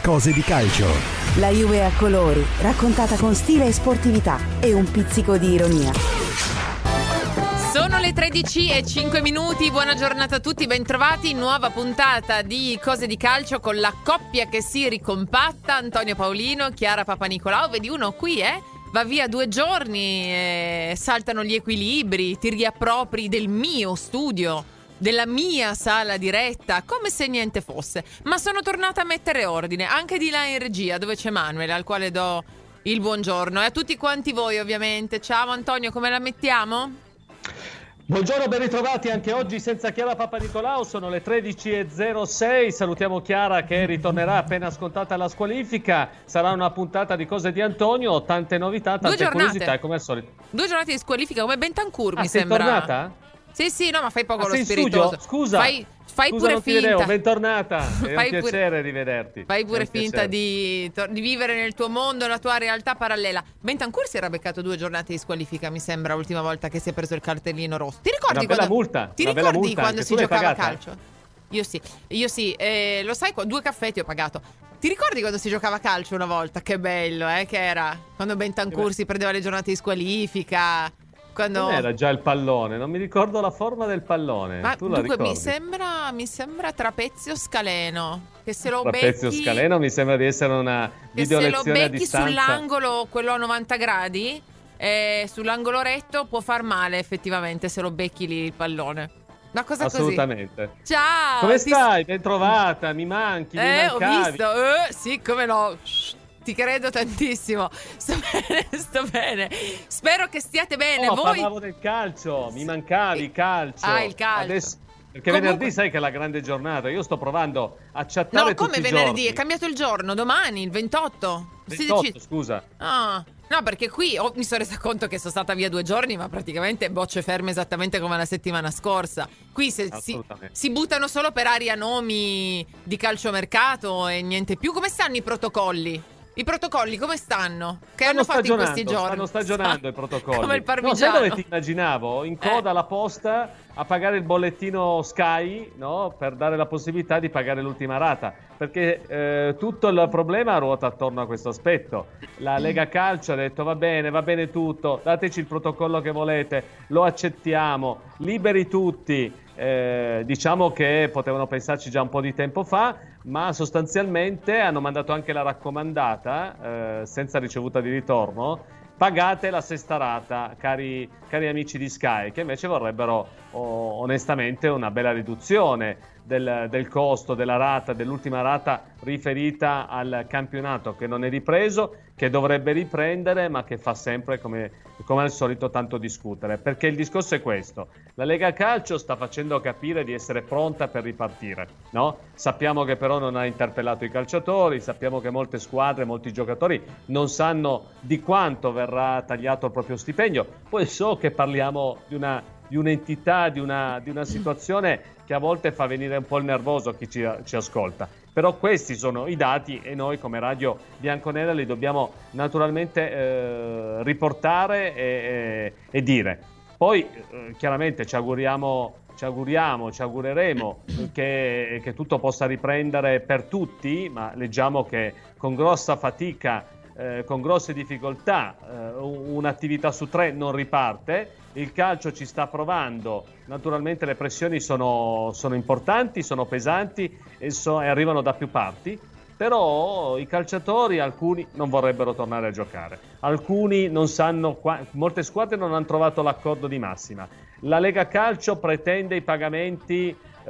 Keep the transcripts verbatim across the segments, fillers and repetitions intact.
Cose di calcio. La Juve a colori, raccontata con stile e sportività e un pizzico di ironia. Sono le tredici e cinque minuti, buona giornata a tutti, bentrovati, nuova puntata di Cose di Calcio con la coppia che si ricompatta, Antonio Paolino, Chiara Papanicolao, vedi uno qui eh, va via due giorni, eh, saltano gli equilibri, ti riappropri del mio studio, della mia sala diretta, come se niente fosse, ma sono tornata a mettere ordine, anche di là in regia dove c'è Manuel, al quale do il buongiorno, e a tutti quanti voi ovviamente. Ciao Antonio, come la mettiamo? Buongiorno, ben ritrovati anche oggi senza Chiara Papanicolao, sono le tredici e zero sei, salutiamo Chiara che ritornerà appena scontata la squalifica, sarà una puntata di Cose di Antonio, tante novità, tante curiosità come al solito. Due giornate di squalifica come Bentancur ah, mi sei sembra. tornata? Sì sì, no ma fai poco ah, lo sei spiritoso. Studio? Scusa. Fai, fai Scusa, pure non ti finta. vedevo, bentornata, è fai un piacere pure, rivederti. Fai pure finta di, di vivere nel tuo mondo, la tua realtà parallela. Bentancur si era beccato due giornate di squalifica, mi sembra, l'ultima volta che si è preso il cartellino rosso. Ti ricordi una bella quando, multa, ti una ricordi bella multa, quando si tu giocava a pagata? calcio? Io sì, io sì, eh, lo sai, due caffè ti ho pagato. Ti ricordi quando si giocava a calcio una volta? Che bello, eh, che era? Quando Bentancur si prendeva le giornate di squalifica. Quando... Non era già il pallone, non mi ricordo la forma del pallone. Ma tu la dunque ricordi? mi sembra, mi sembra trapezio scaleno. Che se lo trapezio becchi, scaleno mi sembra di essere una video lezione a se lo becchi distanza. Sull'angolo, quello a novanta gradi, eh, sull'angolo retto può far male effettivamente se lo becchi lì il pallone. Una cosa assolutamente. Così. Ciao. Come ti... stai? Ben trovata, mi manchi, eh, mi mancavi. Ho visto, eh, sì, come no. Ti credo tantissimo. Sto bene, sto bene. Spero che stiate bene. No, voi... parlavo del calcio, mi mancavi calcio. Ah, il calcio. Adesso... Perché Comunque... venerdì sai che è la grande giornata. Io sto provando a chattare no, tutti come i venerdì? giorni. È cambiato il giorno, domani, il ventotto. ventotto, Si decide... scusa. Ah, no, perché qui oh, mi sono resa conto che sono stata via due giorni, ma praticamente bocce ferme esattamente come la settimana scorsa. Qui se, si, si buttano solo per aria nomi di calciomercato e niente più. Come stanno i protocolli? I protocolli come stanno? Che stanno hanno fatto in questi giorni? Stanno stagionando i protocolli. Come il parmigiano. No, sai dove ti immaginavo? In coda alla posta a pagare il bollettino Sky, no? Per dare la possibilità di pagare l'ultima rata. Perché eh, tutto il problema ruota attorno a questo aspetto. La Lega Calcio ha detto va bene, va bene tutto, dateci il protocollo che volete, lo accettiamo, liberi tutti. Eh, diciamo che potevano pensarci già un po' di tempo fa, ma sostanzialmente hanno mandato anche la raccomandata eh, senza ricevuta di ritorno: pagate la sesta rata, cari, cari amici di Sky, che invece vorrebbero oh, onestamente una bella riduzione del, del costo della rata, dell'ultima rata riferita al campionato che non è ripreso, che dovrebbe riprendere, ma che fa sempre come, come al solito tanto discutere. Perché il discorso è questo: la Lega Calcio sta facendo capire di essere pronta per ripartire, no? Sappiamo che però non ha interpellato i calciatori, sappiamo che molte squadre, molti giocatori non sanno di quanto verrà tagliato il proprio stipendio. Poi so che parliamo di una, di un'entità, di una, di una situazione che a volte fa venire un po' il nervoso a chi ci, ci ascolta. Però questi sono i dati e noi come Radio Bianconera li dobbiamo naturalmente eh, riportare e, e, e dire. Poi eh, chiaramente ci auguriamo, ci auguriamo, ci augureremo che, che tutto possa riprendere per tutti, ma leggiamo che con grossa fatica, eh, con grosse difficoltà, eh, un'attività su tre non riparte. Il calcio ci sta provando, naturalmente le pressioni sono, sono importanti, sono pesanti e, so, e arrivano da più parti, però i calciatori, alcuni non vorrebbero tornare a giocare, alcuni non sanno, qua, molte squadre non hanno trovato l'accordo di massima. La Lega Calcio pretende i pagamenti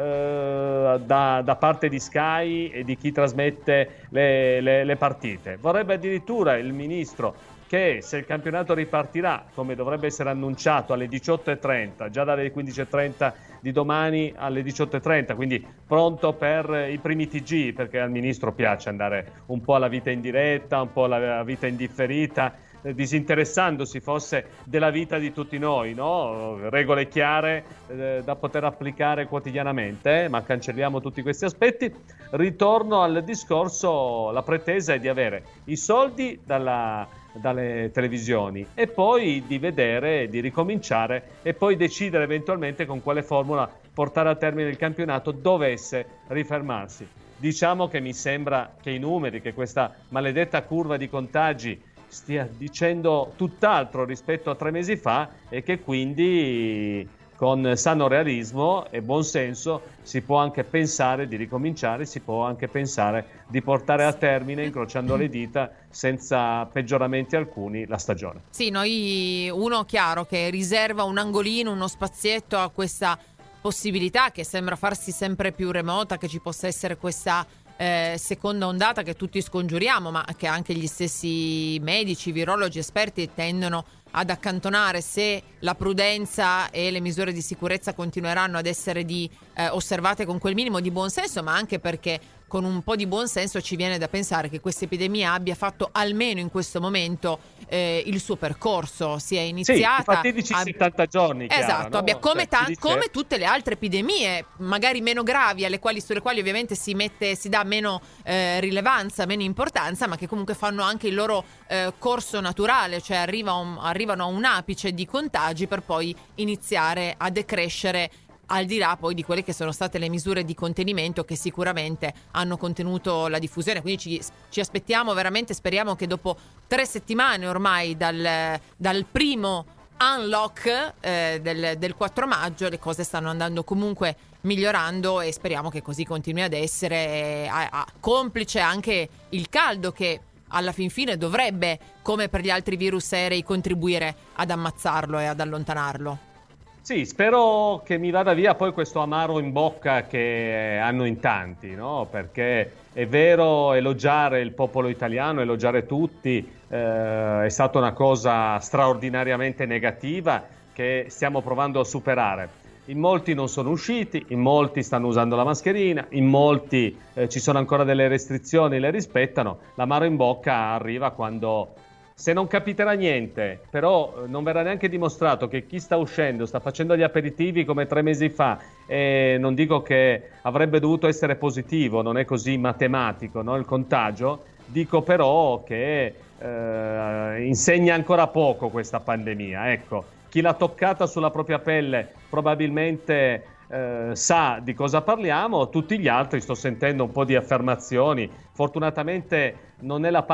eh, da, da parte di Sky e di chi trasmette le, le, le partite. Vorrebbe addirittura il ministro che se il campionato ripartirà, come dovrebbe essere annunciato, alle diciotto e trenta, già dalle quindici e trenta di domani alle diciotto e trenta, quindi pronto per i primi T G, perché al ministro piace andare un po' alla vita in diretta, un po' alla vita indifferita, eh, disinteressandosi forse della vita di tutti noi, no? Regole chiare eh, da poter applicare quotidianamente, eh? Ma cancelliamo tutti questi aspetti. Ritorno al discorso, la pretesa è di avere i soldi dalla dalle televisioni e poi di vedere, di ricominciare e poi decidere eventualmente con quale formula portare a termine il campionato dovesse rifermarsi. diciamo che mi sembra che i numeri, che questa maledetta curva di contagi stia dicendo tutt'altro rispetto a tre mesi fa, e che quindi con sano realismo e buon senso si può anche pensare di ricominciare, si può anche pensare di portare a termine, incrociando le dita, senza peggioramenti alcuni, la stagione. Sì, noi, uno chiaro che riserva un angolino, uno spazietto a questa possibilità che sembra farsi sempre più remota, che ci possa essere questa eh, seconda ondata che tutti scongiuriamo, ma che anche gli stessi medici, virologi, esperti tendono ad accantonare se la prudenza e le misure di sicurezza continueranno ad essere di, eh, osservate con quel minimo di buonsenso, ma anche perché con un po' di buonsenso ci viene da pensare che questa epidemia abbia fatto almeno in questo momento eh, il suo percorso, si è iniziata. Sì, i fatidici ab- settanta giorni. Chiara, esatto, no? abbia come, cioè, ta- dice... come tutte le altre epidemie, magari meno gravi, alle quali, sulle quali ovviamente si mette, si dà meno eh, rilevanza, meno importanza, ma che comunque fanno anche il loro eh, corso naturale, cioè arriva un, arrivano a un apice di contagi per poi iniziare a decrescere, al di là poi di quelle che sono state le misure di contenimento che sicuramente hanno contenuto la diffusione. Quindi ci, ci aspettiamo veramente, speriamo che dopo tre settimane ormai dal, dal primo unlock eh, del, del quattro maggio le cose stanno andando comunque migliorando, e speriamo che così continui ad essere, a, a, complice anche il caldo che alla fin fine dovrebbe, come per gli altri virus aerei, contribuire ad ammazzarlo e ad allontanarlo. Sì, spero che mi vada via poi questo amaro in bocca che hanno in tanti, no? Perché è vero, elogiare il popolo italiano, elogiare tutti, eh, è stata una cosa straordinariamente negativa che stiamo provando a superare. In molti non sono usciti, in molti stanno usando la mascherina, in molti eh, ci sono ancora delle restrizioni, le rispettano. L'amaro in bocca arriva quando... Se non capiterà niente, però non verrà neanche dimostrato che chi sta uscendo sta facendo gli aperitivi come tre mesi fa, e non dico che avrebbe dovuto essere positivo, non è così matematico, no, il contagio, dico però che eh, insegna ancora poco questa pandemia. Ecco, chi l'ha toccata sulla propria pelle probabilmente eh, sa di cosa parliamo, tutti gli altri sto sentendo un po' di affermazioni. Fortunatamente non è la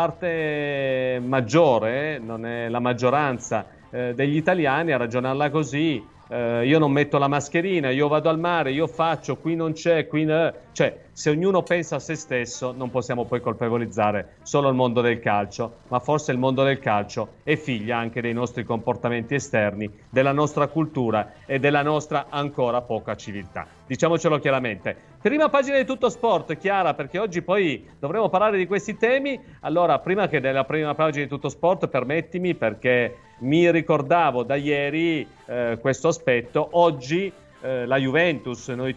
parte maggiore, non è la maggioranza eh, degli italiani a ragionarla così. Eh, io non metto la mascherina, io vado al mare, io faccio, qui non c'è, qui no. Cioè, se ognuno pensa a se stesso, non possiamo poi colpevolizzare solo il mondo del calcio, ma forse il mondo del calcio è figlia anche dei nostri comportamenti esterni, della nostra cultura e della nostra ancora poca civiltà. Diciamocelo chiaramente. Prima pagina di Tutto Sport, Chiara, perché oggi poi dovremo parlare di questi temi. Allora, prima che della prima pagina di Tutto Sport, permettimi, perché mi ricordavo da ieri eh, questo aspetto. Oggi eh, la Juventus, noi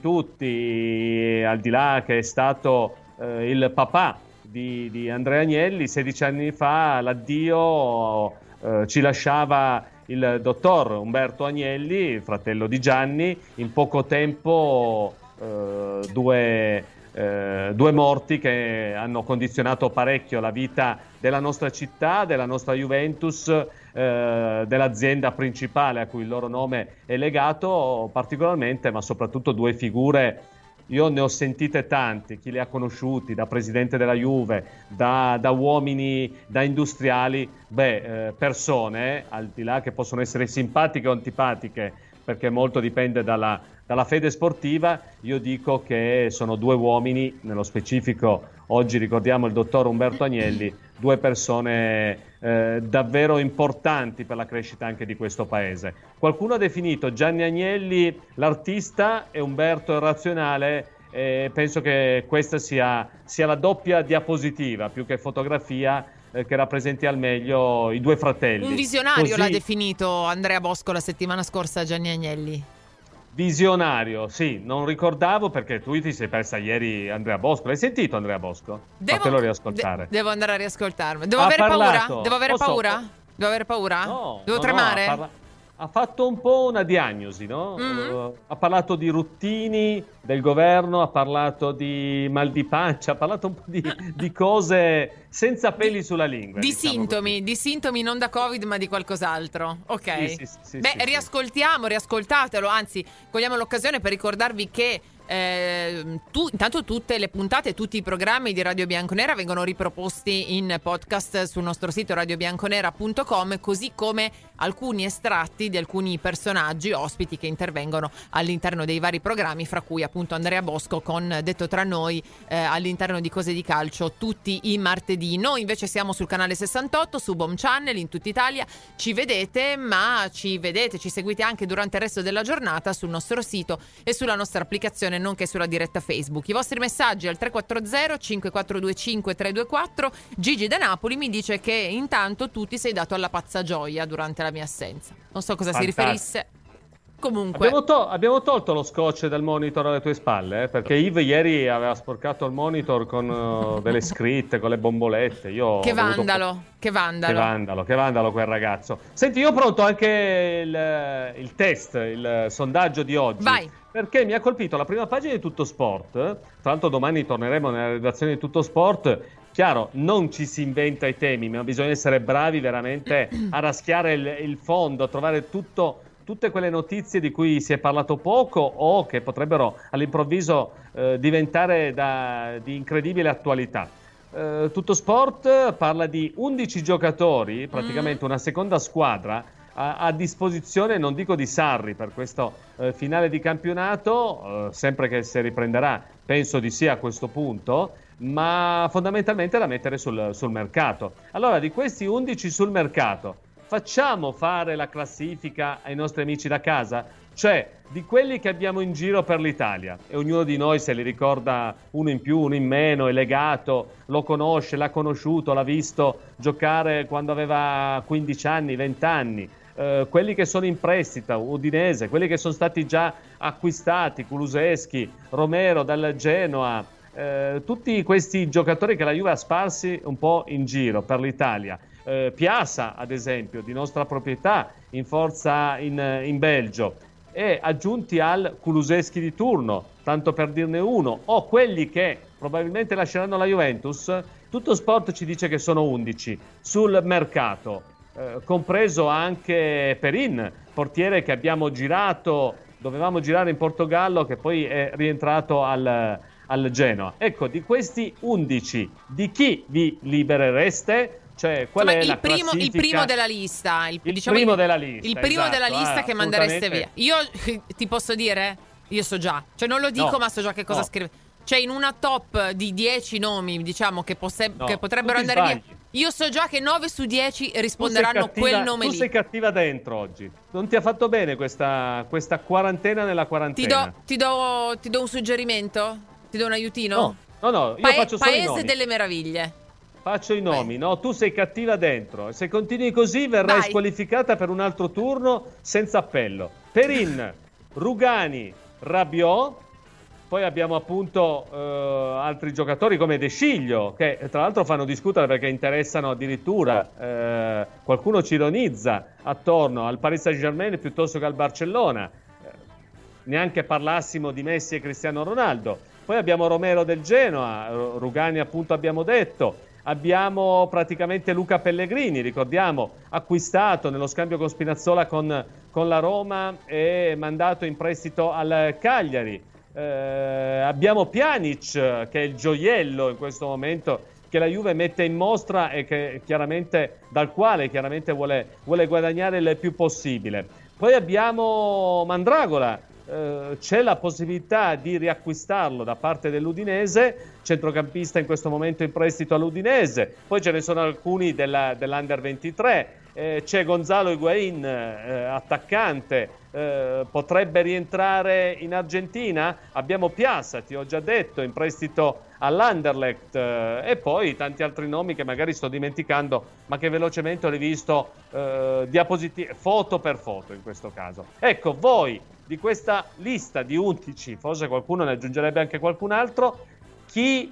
tutti, al di là che è stato eh, il papà di, di Andrea Agnelli, sedici anni fa l'addio eh, ci lasciava il dottor Umberto Agnelli, fratello di Gianni. In poco tempo eh, due, eh, due morti che hanno condizionato parecchio la vita della nostra città, della nostra Juventus, eh, dell'azienda principale a cui il loro nome è legato particolarmente, ma soprattutto due figure. Io ne ho sentite tante, chi le ha conosciuti, da presidente della Juve, da, da uomini, da industriali, beh, eh, persone, al di là che possono essere simpatiche o antipatiche, perché molto dipende dalla, dalla fede sportiva. Io dico che sono due uomini, nello specifico oggi ricordiamo il dottor Umberto Agnelli, due persone eh, davvero importanti per la crescita anche di questo paese. Qualcuno ha definito Gianni Agnelli l'artista e Umberto il razionale, e penso che questa sia, sia la doppia diapositiva più che fotografia eh, che rappresenti al meglio i due fratelli. Un visionario Così... l'ha definito Andrea Bosco la settimana scorsa, Gianni Agnelli. Visionario, sì, non ricordavo, perché tu ti sei persa ieri Andrea Bosco. L'hai sentito Andrea Bosco? Devo, Fatelo riascoltare. De- devo andare a riascoltarmi. Devo ha avere parlato, paura? Devo avere posso, paura? Devo avere paura? No, Devo no, tremare? No, ha, parla- ha fatto un po' una diagnosi, no? Mm-hmm. Uh, ha parlato di routini del governo, ha parlato di mal di pancia, ha parlato un po' di, di cose senza peli sulla lingua. Di diciamo sintomi, così. di sintomi non da Covid ma di qualcos'altro. Ok. Sì, sì, sì, Beh, sì, riascoltiamo, riascoltatelo, anzi, cogliamo l'occasione per ricordarvi che Eh, tu, intanto tutte le puntate, tutti i programmi di Radio Bianconera vengono riproposti in podcast sul nostro sito radio bianconera punto com, così come alcuni estratti di alcuni personaggi ospiti che intervengono all'interno dei vari programmi, fra cui appunto Andrea Bosco con Detto tra noi eh, all'interno di Cose di Calcio tutti i martedì. Noi invece siamo sul canale sessantotto, su Boom Channel in tutta Italia. Ci vedete, ma ci vedete, ci seguite anche durante il resto della giornata sul nostro sito e sulla nostra applicazione, nonché sulla diretta Facebook. I vostri messaggi al tre quattro zero cinque quattro due cinque tre due quattro. Gigi da Napoli mi dice che intanto tu ti sei dato alla pazza gioia durante la mia assenza. Non so cosa Fantastico. si riferisse. Comunque abbiamo, to- abbiamo tolto lo scotch dal monitor alle tue spalle, eh? Perché Yves ieri aveva sporcato il monitor con uh, delle scritte, con le bombolette. Io che vandalo, voluto... che vandalo. Che vandalo, che vandalo quel ragazzo. Senti, io ho pronto anche il, il test, il sondaggio di oggi. Vai. Perché mi ha colpito la prima pagina di Tutto Sport. Tra l'altro domani torneremo nella redazione di Tutto Sport. Chiaro, non ci si inventa i temi, ma bisogna essere bravi veramente a raschiare il, il fondo, a trovare tutto, tutte quelle notizie di cui si è parlato poco o che potrebbero all'improvviso eh, diventare da, di incredibile attualità. Eh, Tutto Sport parla di undici giocatori, praticamente una seconda squadra, a, a disposizione, non dico di Sarri per questo eh, finale di campionato, eh, sempre che si riprenderà, penso di sì a questo punto, ma fondamentalmente da mettere sul, sul mercato. Allora, di questi undici sul mercato, facciamo fare la classifica ai nostri amici da casa? Cioè, di quelli che abbiamo in giro per l'Italia, e ognuno di noi se li ricorda uno in più, uno in meno, è legato, lo conosce, l'ha conosciuto, l'ha visto giocare quando aveva quindici anni, venti anni, eh, quelli che sono in prestito, Udinese, quelli che sono stati già acquistati, Kulusevski, Romero dal Genoa, eh, tutti questi giocatori che la Juve ha sparsi un po' in giro per l'Italia. Eh, Piazza, ad esempio, di nostra proprietà, in forza in, in Belgio, e aggiunti al Kulusevski di turno, tanto per dirne uno, o quelli che probabilmente lasceranno la Juventus. Tutto Sport ci dice che sono undici sul mercato, eh, compreso anche Perin, portiere che abbiamo girato, dovevamo girare in Portogallo, che poi è rientrato al, al Genoa. Ecco, di questi undici, di chi vi liberereste? Cioè, qual Insomma, è il, la primo, il primo della lista, il, il diciamo, primo il, della lista, il primo esatto, della lista ah, che mandereste via. Io ti posso dire, io so già, cioè non lo dico, no, ma so già che cosa no. scrive. Cioè, in una top di dieci nomi, diciamo, che, posse- no, che potrebbero andare sbagli. via, io so già che nove su dieci risponderanno cattiva, quel nome tu lì. Tu sei cattiva dentro oggi. Non ti ha fatto bene questa, questa quarantena nella quarantena. Ti do, ti, do, ti do un suggerimento? Ti do un aiutino? No, no, no io Pa- faccio solo i nomi. Paese delle meraviglie. Faccio i nomi, no? Tu sei cattiva dentro. Se continui così verrai Vai. squalificata per un altro turno senza appello. Perin, Rugani, Rabiot. Poi abbiamo appunto eh, altri giocatori come De Sciglio, che tra l'altro fanno discutere perché interessano addirittura, eh, qualcuno ci ironizza attorno al Paris Saint-Germain piuttosto che al Barcellona. Eh, neanche parlassimo di Messi e Cristiano Ronaldo. Poi abbiamo Romero del Genoa, Rugani appunto abbiamo detto. Abbiamo praticamente Luca Pellegrini, ricordiamo, acquistato nello scambio con Spinazzola con, con la Roma e mandato in prestito al Cagliari. Eh, abbiamo Pjanic, che è il gioiello in questo momento che la Juve mette in mostra e che chiaramente, dal quale chiaramente vuole, vuole guadagnare il più possibile. Poi abbiamo Mandragola. Uh, c'è la possibilità di riacquistarlo da parte dell'Udinese, centrocampista in questo momento in prestito all'Udinese. Poi ce ne sono alcuni della, dell'Under ventitré, eh, c'è Gonzalo Higuain, eh, attaccante, eh, potrebbe rientrare in Argentina. Abbiamo Piazza, ti ho già detto, in prestito all'Anderlecht, eh, e poi tanti altri nomi che magari sto dimenticando, ma che velocemente ho rivisto eh, diapositive, foto per foto in questo caso. Ecco, voi di questa lista di undici, forse qualcuno ne aggiungerebbe anche qualcun altro, chi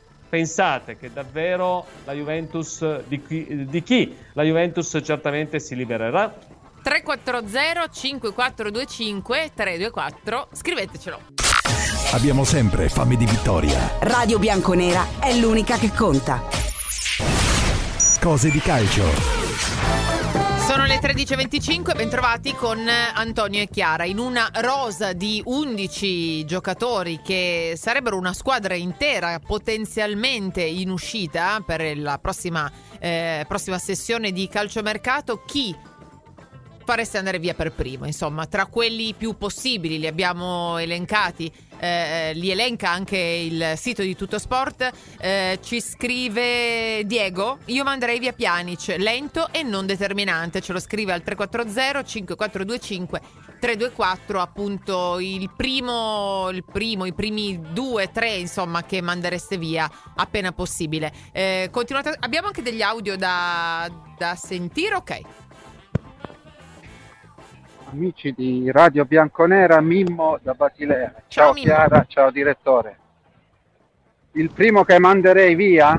pensate che davvero la Juventus, di chi, di chi la Juventus certamente si libererà? tre quattro zero cinque quattro due cinque tre due quattro, scrivetecelo. Abbiamo sempre fame di vittoria. Radio Bianconera è l'unica che conta. Cose di calcio. Sono le tredici e venticinque, bentrovati con Antonio e Chiara in una rosa di undici giocatori che sarebbero una squadra intera potenzialmente in uscita per la prossima, eh, prossima sessione di calciomercato. Chi fareste andare via per primo? Insomma, tra quelli più possibili li abbiamo elencati. Eh, li elenca anche il sito di Tuttosport. Eh, ci scrive Diego: io manderei via Pjanic, lento e non determinante. Ce lo scrive al tre quattro zero cinque quattro due cinque tre due quattro. Appunto il primo, il primo i primi due tre insomma che mandereste via appena possibile. Eh, continuate. Abbiamo anche degli audio da, da sentire. Ok. Amici di Radio Bianconera, Mimmo da Basilea. Ciao, Ciao Chiara, ciao direttore. Il primo che manderei via?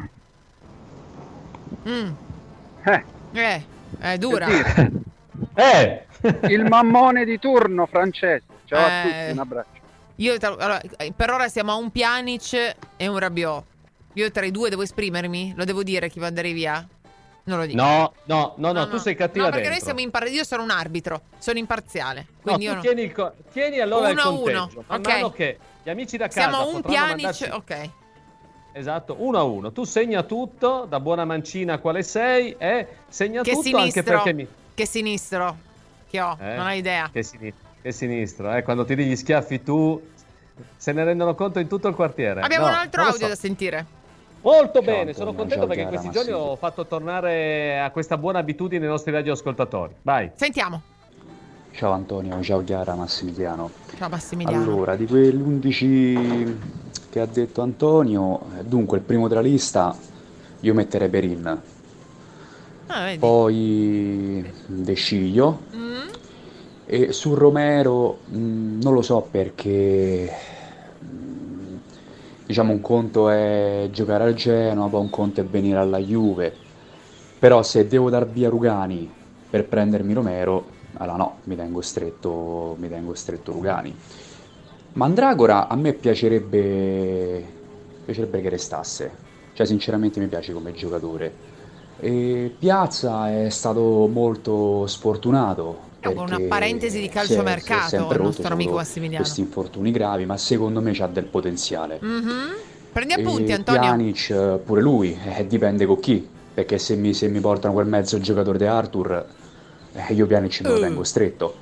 Mm. Eh, Eh, è dura. per dire, Eh! il mammone di turno francese. Ciao a Eh. tutti, un abbraccio. Io tra- allora, per ora siamo a un Pjanic e un Rabiot. Io tra i due devo esprimermi? Lo devo dire chi manderei via? Non lo dico. No, no, no, no, tu sei cattiva No, perché dentro. noi siamo impar- io sono un arbitro, sono imparziale. No, Quindi tu io no. tieni, il co- tieni allora Uno il a uno, conteggio. Man ok. mano che gli amici da casa Siamo a un potranno Pjanic, mandarci- ok. Esatto, uno a uno. Tu segna tutto, da buona mancina quale sei, e segna Che tutto sinistro, anche perché mi... che sinistro che ho, Eh? non hai idea. Che, sini- che sinistro, eh? Quando tiri gli schiaffi tu, se ne rendono conto in tutto il quartiere. Abbiamo No, un altro non lo audio so. da sentire. Molto Ciao, bene, Antonio, sono contento ciao, perché in Chiara, questi giorni Massimiliano. ho fatto tornare a questa buona abitudine i nostri radioascoltatori. Vai. Sentiamo. Ciao Antonio, ciao Chiara, Massimiliano. Ciao Massimiliano. Allora, di quegli undici che ha detto Antonio, eh, dunque il primo della lista io metterei Perin, Ah, vedi. poi De Sciglio Mm? e su Romero mh, non lo so perché mh, diciamo un conto è giocare al Genoa, poi un conto è venire alla Juve, però se devo dar via Rugani per prendermi Romero, allora no, mi tengo stretto, mi tengo stretto Rugani. Mandragora a me piacerebbe, piacerebbe che restasse, cioè sinceramente mi piace come giocatore. E Piazza è stato molto sfortunato. Con una perché parentesi di si è- calciomercato, si è sempre il rotto, nostro c'ha amico avuto Massimiliano. questi infortuni gravi, ma secondo me c'ha del potenziale. Mhm. Prendi appunti, E Antonio. Pjanic eh, pure lui, eh, dipende con chi, perché se mi, se mi portano quel mezzo giocatore di Arthur, eh, io Pjanic me lo Uh. tengo stretto.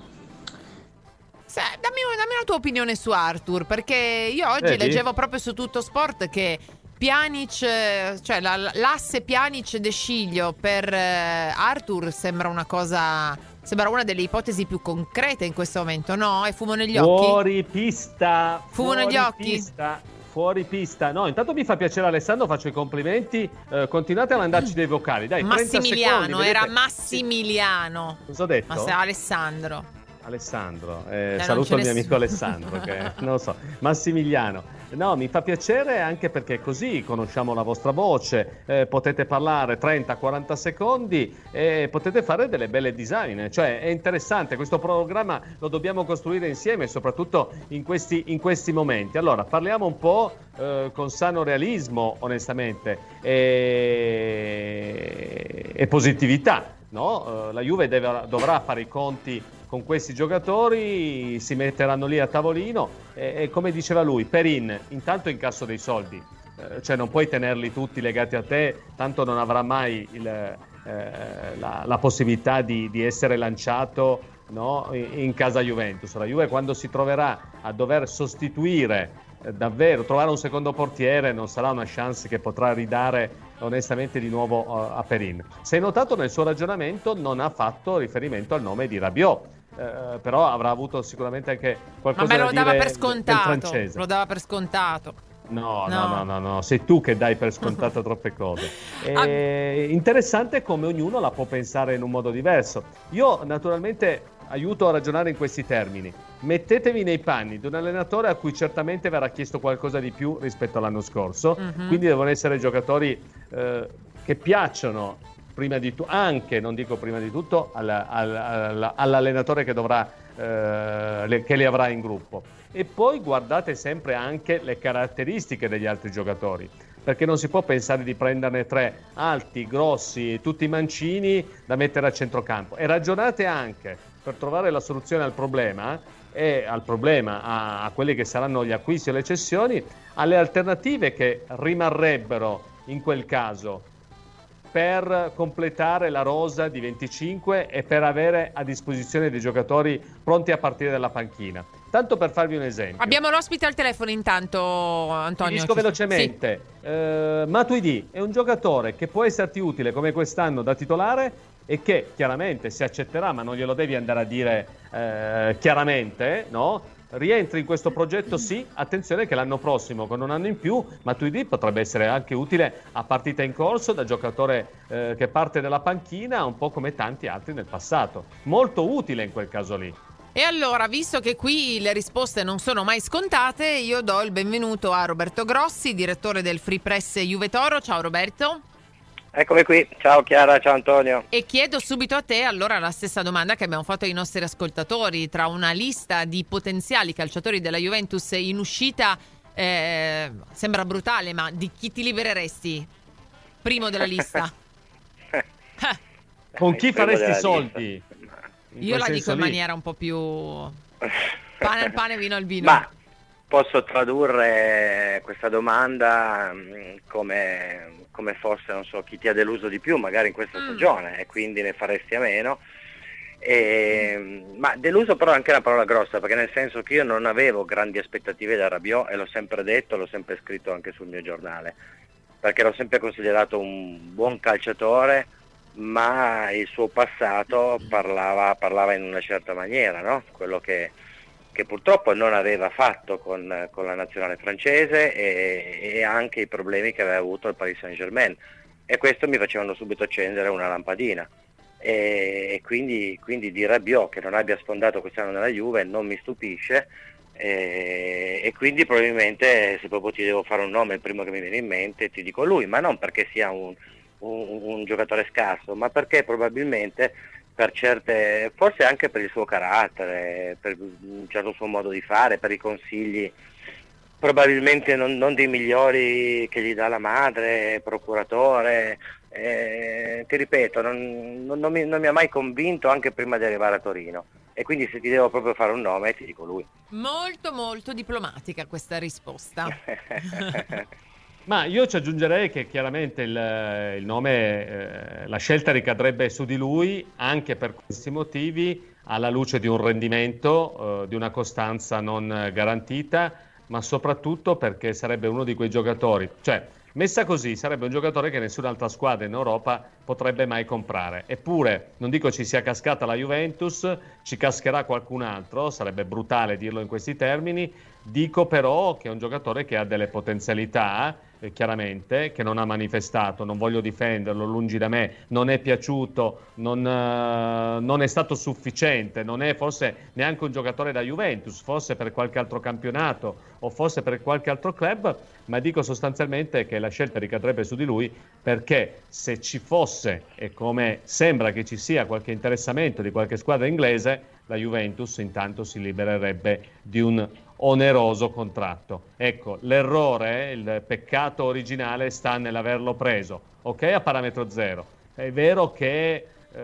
Se- dammi, dammi la tua opinione su Arthur, perché io oggi Vedi? leggevo proprio su Tutto Sport che Pjanic, eh, cioè la- l'asse Pjanic-De Sciglio per eh, Arthur sembra una cosa, sembra una delle ipotesi più concrete in questo momento, no? E fumo negli occhi? Fuori pista. Fumo fuori negli occhi? Pista, fuori pista. No, intanto mi fa piacere Alessandro, faccio i complimenti. Eh, continuate a mandarci dei vocali. Dai, trenta Massimiliano, secondi, era vedete? Massimiliano. Cosa ho detto? Ma se Alessandro. Alessandro, eh, non saluto ce il mio ne amico sono. Alessandro, che non lo so, Massimiliano. No, mi fa piacere anche perché così conosciamo la vostra voce, eh, potete parlare trenta quaranta secondi e potete fare delle belle design, cioè è interessante, questo programma lo dobbiamo costruire insieme, soprattutto in questi, in questi momenti. Allora, parliamo un po' eh, con sano realismo, onestamente, e, e positività. No? Uh, la Juve deve, dovrà fare i conti con questi giocatori, si metteranno lì a tavolino e, e come diceva lui, Perin intanto incasso dei soldi, uh, cioè non puoi tenerli tutti legati a te, tanto non avrà mai il, uh, la, la possibilità di, di essere lanciato, no? in, in casa Juventus. La Juve quando si troverà a dover sostituire eh, davvero, trovare un secondo portiere non sarà una chance che potrà ridare onestamente di nuovo uh, a Perin. Se hai notato nel suo ragionamento non ha fatto riferimento al nome di Rabiot, uh, però avrà avuto sicuramente anche qualcosa Ma me da lo dire dava per del scontato. francese. Lo dava per scontato. No, No. no, no, no, no, sei tu che dai per scontato troppe cose. E interessante come ognuno la può pensare in un modo diverso. Io naturalmente aiuto a ragionare in questi termini. Mettetevi nei panni di un allenatore a cui certamente verrà chiesto qualcosa di più rispetto all'anno scorso, Mhm. quindi devono essere giocatori eh, che piacciono prima di tutto, anche, non dico prima di tutto, alla- alla- alla- all'allenatore che dovrà, eh, le- che li avrà in gruppo. E poi guardate sempre anche le caratteristiche degli altri giocatori. perché non si può pensare di prenderne tre alti, grossi, tutti mancini da mettere a centrocampo. E ragionate anche per trovare la soluzione al problema e al problema a, a quelli che saranno gli acquisti o le cessioni, alle alternative che rimarrebbero in quel caso per completare la rosa di venticinque e per avere a disposizione dei giocatori pronti a partire dalla panchina. Tanto per farvi un esempio. Abbiamo l'ospite al telefono intanto, Antonio. Finisco velocemente. Sì. Eh, Matuidi è un giocatore che può esserti utile come quest'anno da titolare e che chiaramente si accetterà, ma non glielo devi andare a dire eh, chiaramente, no? Rientri in questo progetto, sì, attenzione che l'anno prossimo con un anno in più Matuidi potrebbe essere anche utile a partita in corso da giocatore eh, che parte dalla panchina, un po' come tanti altri nel passato, molto utile in quel caso lì. E allora, visto che qui le risposte non sono mai scontate, io do il benvenuto a Roberto Grossi, direttore del Free Press Juve Toro. Ciao Roberto. Eccomi qui, ciao Chiara, ciao Antonio. E chiedo subito a te allora la stessa domanda che abbiamo fatto ai nostri ascoltatori: tra una lista di potenziali calciatori della Juventus in uscita, eh, sembra brutale, ma di chi ti libereresti primo della lista? Con chi faresti i soldi? Io la dico in lì. maniera un po' più pane al pane, vino al vino. Ma posso tradurre questa domanda come, come fosse, non so, chi ti ha deluso di più magari in questa mm. stagione e quindi ne faresti a meno. E, ma deluso però è anche una parola grossa, perché nel senso che io non avevo grandi aspettative da Rabiot e l'ho sempre detto, l'ho sempre scritto anche sul mio giornale, perché l'ho sempre considerato un buon calciatore, ma il suo passato parlava, parlava in una certa maniera, no? Quello che, che purtroppo non aveva fatto con, con la nazionale francese e, e anche i problemi che aveva avuto il Paris Saint-Germain, e questo mi facevano subito accendere una lampadina. E, e quindi, quindi di Rabiot che non abbia sfondato quest'anno nella Juve non mi stupisce, e, e quindi probabilmente, se proprio ti devo fare un nome, il primo che mi viene in mente ti dico lui, ma non perché sia un Un, un giocatore scarso, ma perché probabilmente per certe, forse anche per il suo carattere, per un certo suo modo di fare, per i consigli probabilmente non, non dei migliori che gli dà la madre, procuratore, eh, ti ripeto, non, non, non, mi, non mi ha mai convinto anche prima di arrivare a Torino, e quindi se ti devo proprio fare un nome ti dico lui. Molto molto diplomatica questa risposta. Ma io ci aggiungerei che chiaramente il, il nome, eh, la scelta ricadrebbe su di lui anche per questi motivi, alla luce di un rendimento, eh, di una costanza non garantita, ma soprattutto perché sarebbe uno di quei giocatori, cioè messa così sarebbe un giocatore che nessun'altra squadra in Europa potrebbe mai comprare. Eppure, non dico ci sia cascata la Juventus, ci cascherà qualcun altro, sarebbe brutale dirlo in questi termini, dico però che è un giocatore che ha delle potenzialità, eh, chiaramente, che non ha manifestato, non voglio difenderlo, lungi da me, non è piaciuto, non, uh, non è stato sufficiente, non è forse neanche un giocatore da Juventus, forse per qualche altro campionato o forse per qualche altro club, ma dico sostanzialmente che la scelta ricadrebbe su di lui, perché se ci fosse, e come sembra che ci sia, qualche interessamento di qualche squadra inglese, la Juventus intanto si libererebbe di un oneroso contratto. Ecco, l'errore, il peccato originale sta nell'averlo preso, ok, a parametro zero. È vero che eh,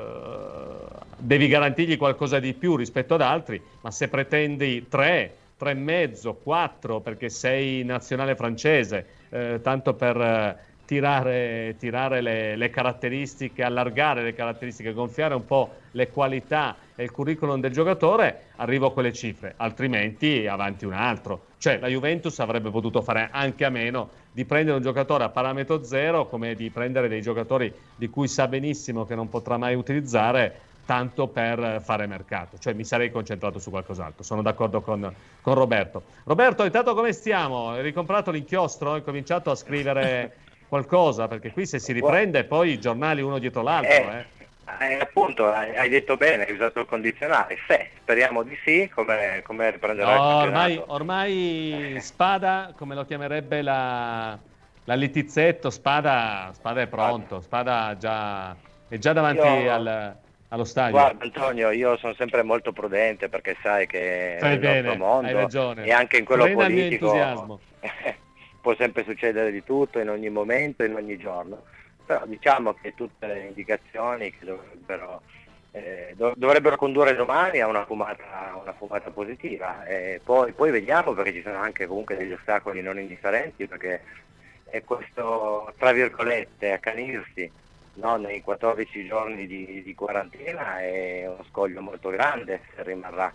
devi garantirgli qualcosa di più rispetto ad altri, ma se pretendi tre, tre e mezzo, quattro, perché sei nazionale francese, eh, tanto per eh, tirare, tirare le, le caratteristiche, allargare le caratteristiche, gonfiare un po' le qualità e il curriculum del giocatore, arrivo a quelle cifre, altrimenti avanti un altro. Cioè la Juventus avrebbe potuto fare anche a meno di prendere un giocatore a parametro zero, come di prendere dei giocatori di cui sa benissimo che non potrà mai utilizzare, tanto per fare mercato. Cioè mi sarei concentrato su qualcos'altro. Sono d'accordo con, con Roberto. Roberto, intanto come stiamo? Hai ricomprato l'inchiostro? Hai cominciato a scrivere qualcosa? Perché qui se si riprende poi i giornali uno dietro l'altro, eh. eh. Eh, appunto, hai detto bene, hai usato il condizionale. Se, speriamo di sì, come, come riprenderà no, il ormai, ormai Spada, come lo chiamerebbe la, la Litizzetto, Spada, Spada è pronto, Spada già, è già davanti io, al, allo stadio. Guarda Antonio, io sono sempre molto prudente, perché sai che Fai nel bene, nostro mondo hai ragione. e anche in quello Frena politico può sempre succedere di tutto in ogni momento, in ogni giorno, però diciamo che tutte le indicazioni che dovrebbero, eh, dov- dovrebbero condurre domani a una fumata, una fumata positiva, e poi, poi vediamo, perché ci sono anche comunque degli ostacoli non indifferenti, perché è questo, tra virgolette, accanirsi, no, nei quattordici giorni di, di quarantena è uno scoglio molto grande se rimarrà,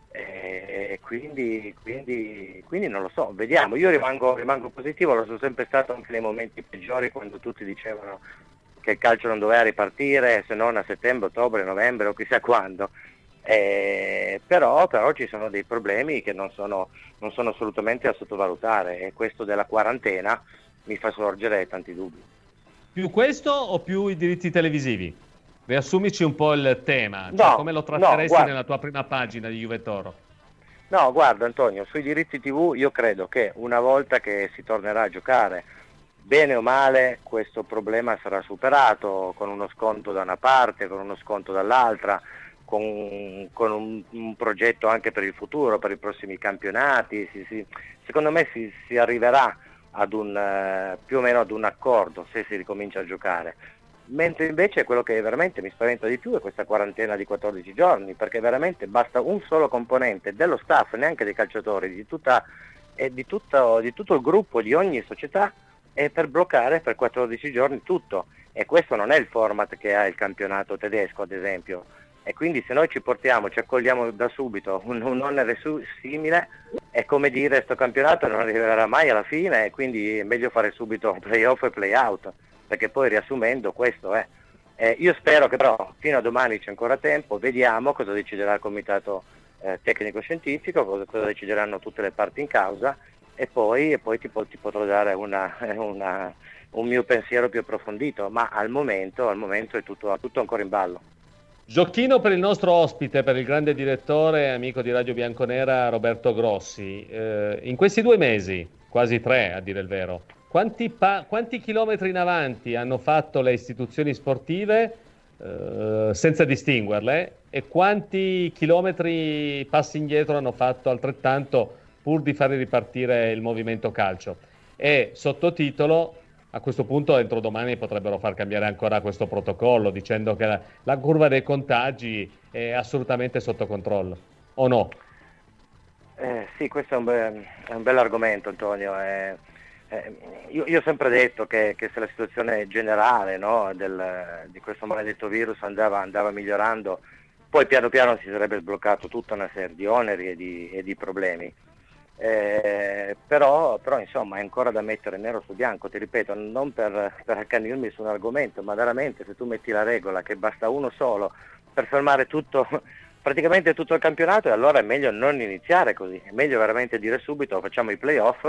e quindi, quindi, quindi non lo so, vediamo. Io rimango, rimango positivo, lo sono sempre stato anche nei momenti peggiori, quando tutti dicevano che il calcio non doveva ripartire se non a settembre, ottobre, novembre o chissà quando, eh, però, però ci sono dei problemi che non sono, non sono assolutamente da sottovalutare, e questo della quarantena mi fa sorgere tanti dubbi. Più questo o più i diritti televisivi? Riassumici un po' il tema, No, cioè come lo tratteresti no, nella tua prima pagina di Juve Toro? No, guarda Antonio, sui diritti tivù io credo che una volta che si tornerà a giocare, bene o male, questo problema sarà superato, con uno sconto da una parte, con uno sconto dall'altra, con, con un, un progetto anche per il futuro, per i prossimi campionati. Si, si, secondo me si, si arriverà ad un, eh, più o meno ad un accordo se si ricomincia a giocare. Mentre invece quello che veramente mi spaventa di più è questa quarantena di quattordici giorni, perché veramente basta un solo componente dello staff, neanche dei calciatori, di, tutta, eh, di, tutto, di tutto il gruppo, di ogni società, eh, per bloccare per quattordici giorni tutto. E questo non è il format che ha il campionato tedesco, ad esempio. E quindi se noi ci portiamo, ci accogliamo da subito un, un onere su, simile, è come dire sto campionato non arriverà mai alla fine, e quindi è meglio fare subito play-off e play-out. Perché poi, riassumendo, questo è. Eh, io spero che però fino a domani c'è ancora tempo, vediamo cosa deciderà il comitato eh, tecnico-scientifico, cosa, cosa decideranno tutte le parti in causa, e poi, e poi ti, ti potrò dare una, una, un mio pensiero più approfondito, ma al momento, al momento è tutto, tutto ancora in ballo. Giochino per il nostro ospite, per il grande direttore, amico di Radio Bianconera, Roberto Grossi. Eh, in questi due mesi, quasi tre a dire il vero, Quanti, pa- quanti chilometri in avanti hanno fatto le istituzioni sportive, eh, senza distinguerle, e quanti chilometri passi indietro hanno fatto altrettanto pur di fare ripartire il movimento calcio? E sottotitolo, a questo punto entro domani potrebbero far cambiare ancora questo protocollo, dicendo che la, la curva dei contagi è assolutamente sotto controllo, o no? Eh, sì, questo è un, be- è un bel argomento, Antonio. Eh, eh, io, io ho sempre detto che, che se la situazione generale, no, del, di questo maledetto virus andava, andava migliorando, poi piano piano si sarebbe sbloccato tutta una serie di oneri e di, e di problemi. Eh, però, però insomma è ancora da mettere nero su bianco, ti ripeto, non per, per accanirmi su un argomento, ma veramente se tu metti la regola che basta uno solo per fermare tutto, praticamente tutto il campionato, e allora è meglio non iniziare così, è meglio veramente dire subito facciamo i playoff,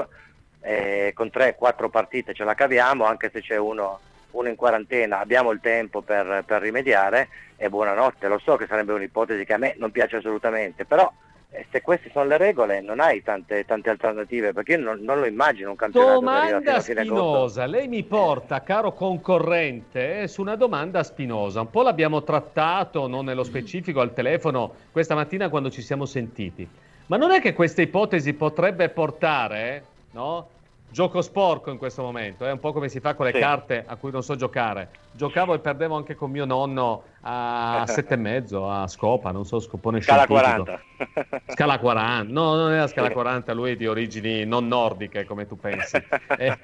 eh, con tre quattro partite ce la caviamo, anche se c'è uno, uno in quarantena abbiamo il tempo per, per rimediare, e buonanotte. Lo so che sarebbe un'ipotesi che a me non piace assolutamente, però se queste sono le regole non hai tante, tante alternative, perché io non, non lo immagino un campionato che arriva fino a fine agosto. Spinosa, lei mi porta, caro concorrente, su una domanda spinosa. Un po' l'abbiamo trattato, non nello specifico, al telefono questa mattina quando ci siamo sentiti. Ma non è che questa ipotesi potrebbe portare, no? Gioco sporco in questo momento, è un po' come si fa con le Sì. carte a cui non so giocare. Giocavo e perdevo anche con mio nonno a sette e mezzo a Scopa, non so, scopone Scala scientifico. quaranta. Scala quaranta, no, non era scala quaranta, lui è di origini non nordiche come tu pensi. Eh,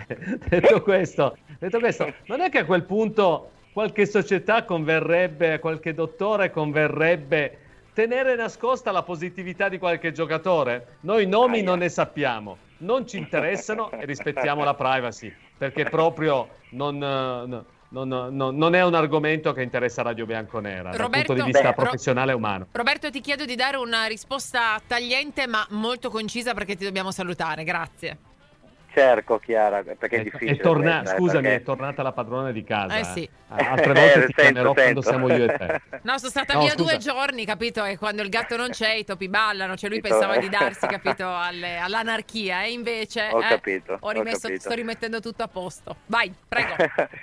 detto questo, detto questo, non è che a quel punto qualche società converrebbe, qualche dottore converrebbe tenere nascosta la positività di qualche giocatore? Noi nomi non ne sappiamo, non ci interessano e rispettiamo la privacy, perché proprio non, non, non, non, non è un argomento che interessa Radio Bianconera dal Roberto, punto di vista beh, professionale e umano. Roberto, ti chiedo di dare una risposta tagliente ma molto concisa, perché ti dobbiamo salutare. Grazie. Cerco, Chiara, perché è, È, difficile. è torna- questa, eh, scusami, perché... è tornata la padrona di casa. Eh sì. Altre Eh, volte ti sento, chiamerò quando sento. siamo io e te. No, sono stata No, via scusa. due giorni, capito? E quando il gatto non c'è, i topi ballano. Cioè lui I to- pensava di darsi, capito, alle- all'anarchia. E invece Ho eh, capito, ho ho rimesso, capito. sto rimettendo tutto a posto. Vai, prego.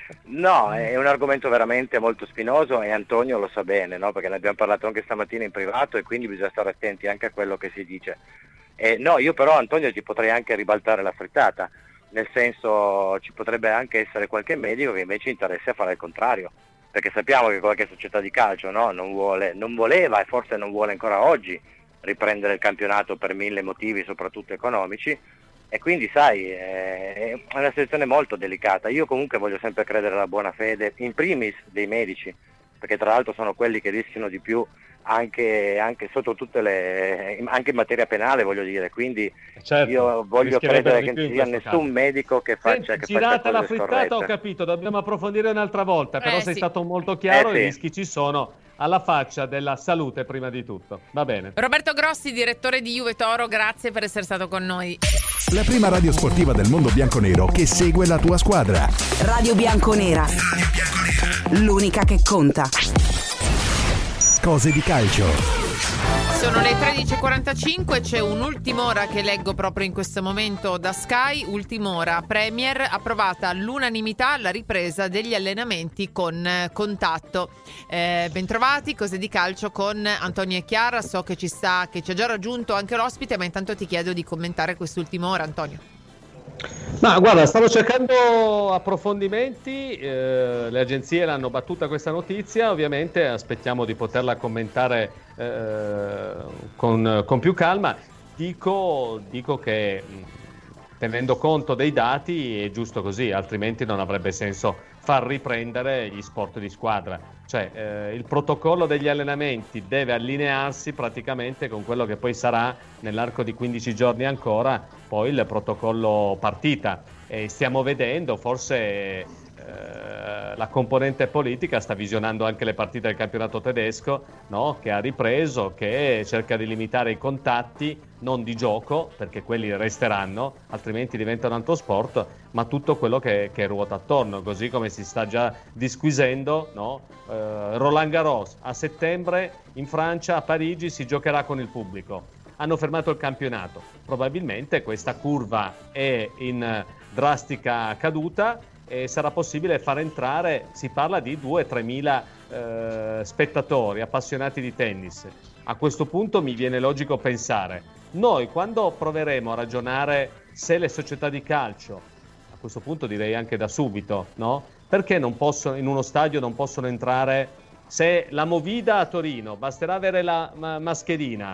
No, è un argomento veramente molto spinoso, e Antonio lo sa bene, no? Perché ne abbiamo parlato anche stamattina in privato, e quindi bisogna stare attenti anche a quello che si dice. Eh, no, io però, Antonio, ti potrei anche ribaltare la frittata. nel senso ci potrebbe anche essere qualche medico che invece interessa a fare il contrario, perché sappiamo che qualche società di calcio, no, non vuole, non voleva e forse non vuole ancora oggi riprendere il campionato per mille motivi, soprattutto economici, e quindi sai, è una situazione molto delicata. Io comunque voglio sempre credere alla buona fede, in primis dei medici, perché tra l'altro sono quelli che rischiano di più anche, anche sotto tutte le, anche in materia penale, voglio dire, quindi certo, io voglio credere che non ci sia nessun caso. medico che faccia, Senti, che faccia girata la cose frittata, scorrette. ho capito, dobbiamo approfondire un'altra volta, però Eh, sei sì. stato molto chiaro, Eh, sì. i rischi ci sono, alla faccia della salute prima di tutto. Va bene. Roberto Grossi, direttore di Juve Toro, grazie per essere stato con noi. La prima radio sportiva del mondo bianconero che segue la tua squadra. Radio Bianconera. L'unica che conta. Cose di calcio. Sono le tredici e quarantacinque, c'è un'ultima ora che leggo proprio in questo momento da Sky, ultima ora, Premier, approvata all'unanimità la ripresa degli allenamenti con eh, contatto. Eh, bentrovati, Cose di calcio con Antonio e Chiara, so che ci sta, che ci ha già raggiunto anche l'ospite, ma intanto ti chiedo di commentare quest'ultima ora, Antonio. Ma guarda, stavo cercando approfondimenti, eh, le agenzie l'hanno battuta questa notizia, ovviamente aspettiamo di poterla commentare eh, con, con più calma. Dico, dico che tenendo conto dei dati è giusto così, altrimenti non avrebbe senso far riprendere gli sport di squadra. Cioè eh, il protocollo degli allenamenti deve allinearsi praticamente con quello che poi sarà nell'arco di quindici giorni ancora poi il protocollo partita, e stiamo vedendo forse eh, la componente politica sta visionando anche le partite del campionato tedesco, no? Che ha ripreso, che cerca di limitare i contatti, non di gioco perché quelli resteranno, altrimenti diventa un altro sport, ma tutto quello che, che ruota attorno, così come si sta già disquisendo, no? eh, Roland Garros a settembre in Francia, a Parigi, si giocherà con il pubblico. Hanno fermato il campionato, probabilmente questa curva è in drastica caduta e sarà possibile far entrare, si parla di due tre mila eh, spettatori appassionati di tennis. A questo punto mi viene logico pensare, noi quando proveremo a ragionare se le società di calcio, a questo punto direi anche da subito, no? Perché non possono, in uno stadio non possono entrare, se la Movida a Torino basterà avere la ma- mascherina,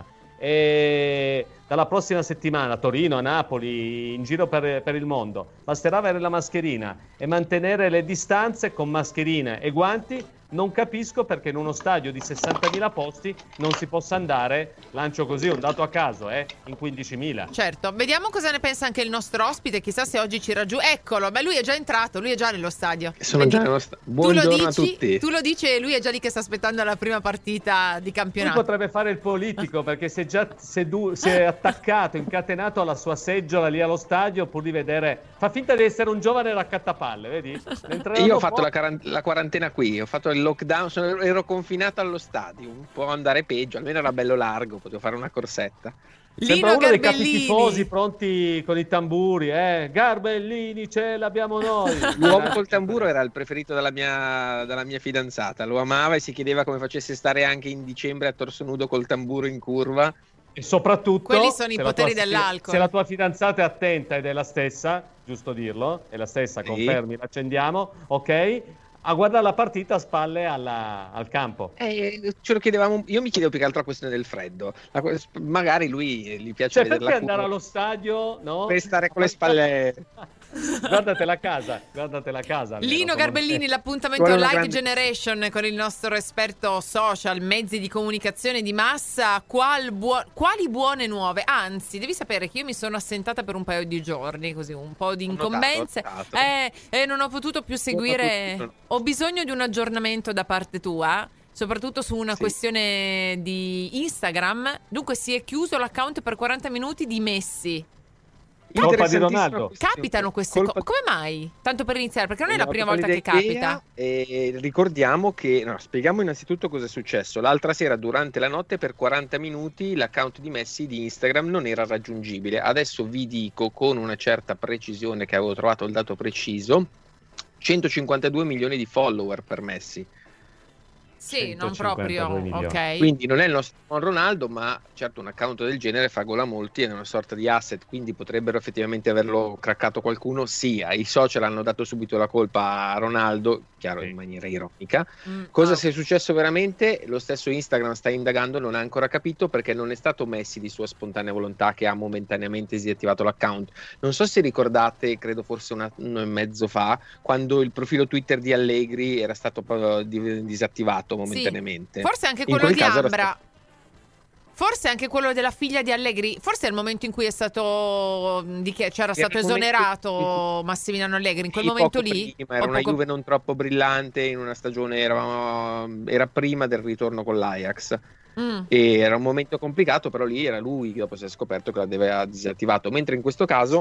e dalla prossima settimana a Torino, a Napoli, in giro per, per il mondo basterà avere la mascherina e mantenere le distanze con mascherine e guanti, non capisco perché in uno stadio di sessantamila posti non si possa andare, lancio così un dato a caso, eh, in quindicimila. Certo, vediamo cosa ne pensa anche il nostro ospite, chissà se oggi ci raggiunge. Eccolo, beh, lui è già entrato, lui è già nello stadio. Sono Vedi, già nello stadio. Buongiorno tu lo a dici, tutti. Tu lo dici e lui è già lì che sta aspettando la prima partita di Lui campionato. potrebbe fare il politico perché si è già sedu- si è attaccato, incatenato alla sua seggiola lì allo stadio pur di vedere, fa finta di essere un giovane raccattapalle, vedi? Io ho fatto la, caran- la quarantena qui, ho fatto il lockdown, sono, ero confinato allo stadio, può andare peggio, almeno era bello largo, potevo fare una corsetta. Sembra Lino uno dei Garbellini. capi tifosi pronti con i tamburi, eh? Garbellini, ce l'abbiamo noi. L'uomo col tamburo era il preferito dalla mia, dalla mia fidanzata, lo amava e si chiedeva come facesse stare anche in dicembre a torso nudo col tamburo in curva. E soprattutto, Quelli sono i se la poteri tua- dell'alcol. Se la tua fidanzata è attenta ed è la stessa, giusto dirlo, è la stessa, Sì. confermi, l'accendiamo, ok? A guardare la partita a spalle alla- al campo. Eh, ce lo chiedevamo, io mi chiedevo più che altro la questione del freddo. La que- magari lui eh, gli piace Cioè, vedere perché la andare curva allo stadio, no? per stare con le spalle. Guardatela a casa, guardatela a casa. almeno, Lino come- Garbellini, l'appuntamento Guarda una Like grande- Generation con il nostro esperto social, mezzi di comunicazione di massa, qual buo- quali buone nuove? Anzi, devi sapere che io mi sono assentata per un paio di giorni, così un po' di Ho notato, incombenze ho notato. e eh, non ho potuto più seguire. Soprattutto- Ho bisogno di un aggiornamento da parte tua, soprattutto su una Sì. questione di Instagram. Dunque si è chiuso l'account per quaranta minuti di Messi. Colpa di Interessantissima Ronaldo. questione. Capitano queste Colpa- cose? Come mai? Tanto per iniziare, perché non è la Non ho prima volta che pallida idea, capita. E ricordiamo che, no, spieghiamo innanzitutto cosa è successo. L'altra sera, durante la notte, per quaranta minuti l'account di Messi di Instagram non era raggiungibile. Adesso vi dico con una certa precisione, che avevo trovato il dato preciso: centocinquantadue milioni di follower per Messi. Sì, non proprio, ok. Quindi non è il nostro Ronaldo, ma certo un account del genere fa gola a molti, è una sorta di asset, quindi potrebbero effettivamente averlo craccato qualcuno. Sì, i social hanno dato subito la colpa a Ronaldo, chiaro, in maniera ironica. Mm, Cosa ah. sia successo veramente? Lo stesso Instagram sta indagando, non ha ancora capito, perché non è stato Messi di sua spontanea volontà che ha momentaneamente disattivato l'account. Non so se ricordate, credo forse un anno e mezzo fa, quando il profilo Twitter di Allegri era stato uh, disattivato momentaneamente. Sì, forse anche quello di Ambra. Stato... Forse anche quello della figlia di Allegri. Forse è il momento in cui è stato di che c'era era stato esonerato momento... Massimiliano Allegri. In quel sì, momento lì prima, era una poco... Juve non troppo brillante in una stagione, eravamo... era prima del ritorno con l'Ajax. Mm. E era un momento complicato, però lì era lui che dopo si è scoperto che l'aveva disattivato. Mentre in questo caso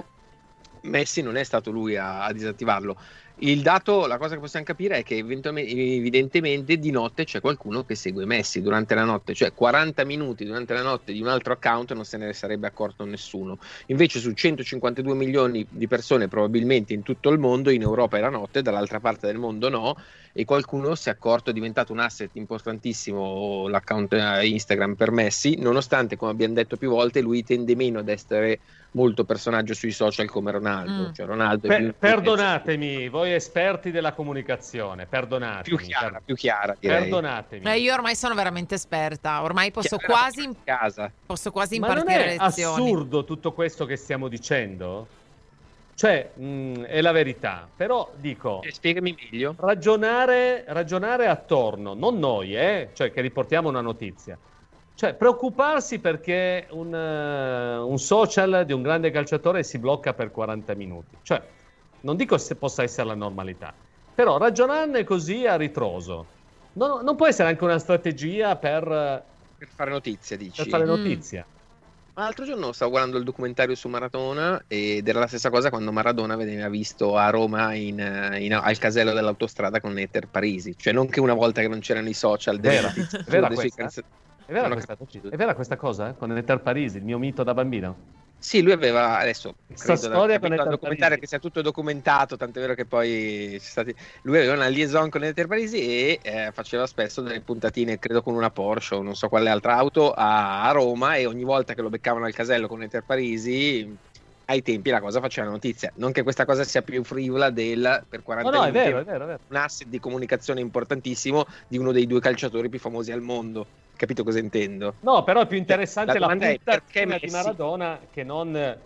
Messi non è stato lui a, a disattivarlo. Il dato, la cosa che possiamo capire è che evidentemente di notte c'è qualcuno che segue Messi durante la notte, cioè quaranta minuti durante la notte di un altro account non se ne sarebbe accorto nessuno. Invece su centocinquantadue milioni di persone probabilmente in tutto il mondo, in Europa era notte, dall'altra parte del mondo no, e qualcuno si è accorto, è diventato un asset importantissimo l'account Instagram per Messi, nonostante, come abbiamo detto più volte, lui tende meno ad essere molto personaggio sui social come Ronaldo. Mm. Cioè Ronaldo per, è più perdonatemi, voi esperti della comunicazione, perdonatemi. Più chiara, per... più chiara direi. Perdonatemi. Eh, io ormai sono veramente esperta, ormai posso chiara quasi casa. Posso quasi Ma impartire non è lezioni. assurdo tutto questo che stiamo dicendo? Cioè, mh, è la verità, però dico... Eh, spiegami meglio. Ragionare, ragionare attorno, non noi, eh, cioè che riportiamo una notizia. Cioè, preoccuparsi perché un, uh, un social di un grande calciatore si blocca per quaranta minuti. Cioè, non dico se possa essere la normalità, però ragionarne così a ritroso. Non, non può essere anche una strategia per... Per fare notizia, dici? Per fare notizia. Mm. Ma l'altro giorno stavo guardando il documentario su Maradona ed era la stessa cosa quando Maradona veniva visto a Roma in, in, al casello dell'autostrada con Eter Parisi. Cioè, non che una volta che non c'erano i social... Vera, vera, vera questa? È vera, questa, è vera questa cosa, eh? Con Eter Parisi, il mio mito da bambino? Sì, lui aveva, adesso questa storia con Eter documentario che sia tutto documentato, tant'è vero che poi c'è stati, lui aveva una liaison con Eter Parisi e eh, faceva spesso delle puntatine, credo con una Porsche o non so quale altra auto a, a Roma, e ogni volta che lo beccavano al casello con Eter Parisi ai tempi la cosa faceva notizia. Non che questa cosa sia più frivola del per quaranta no, no, minuti, è vero, è vero, è vero. Un asset di comunicazione importantissimo di uno dei due calciatori più famosi al mondo. Capito cosa intendo? No, però è più interessante la, la puntatina di Maradona che non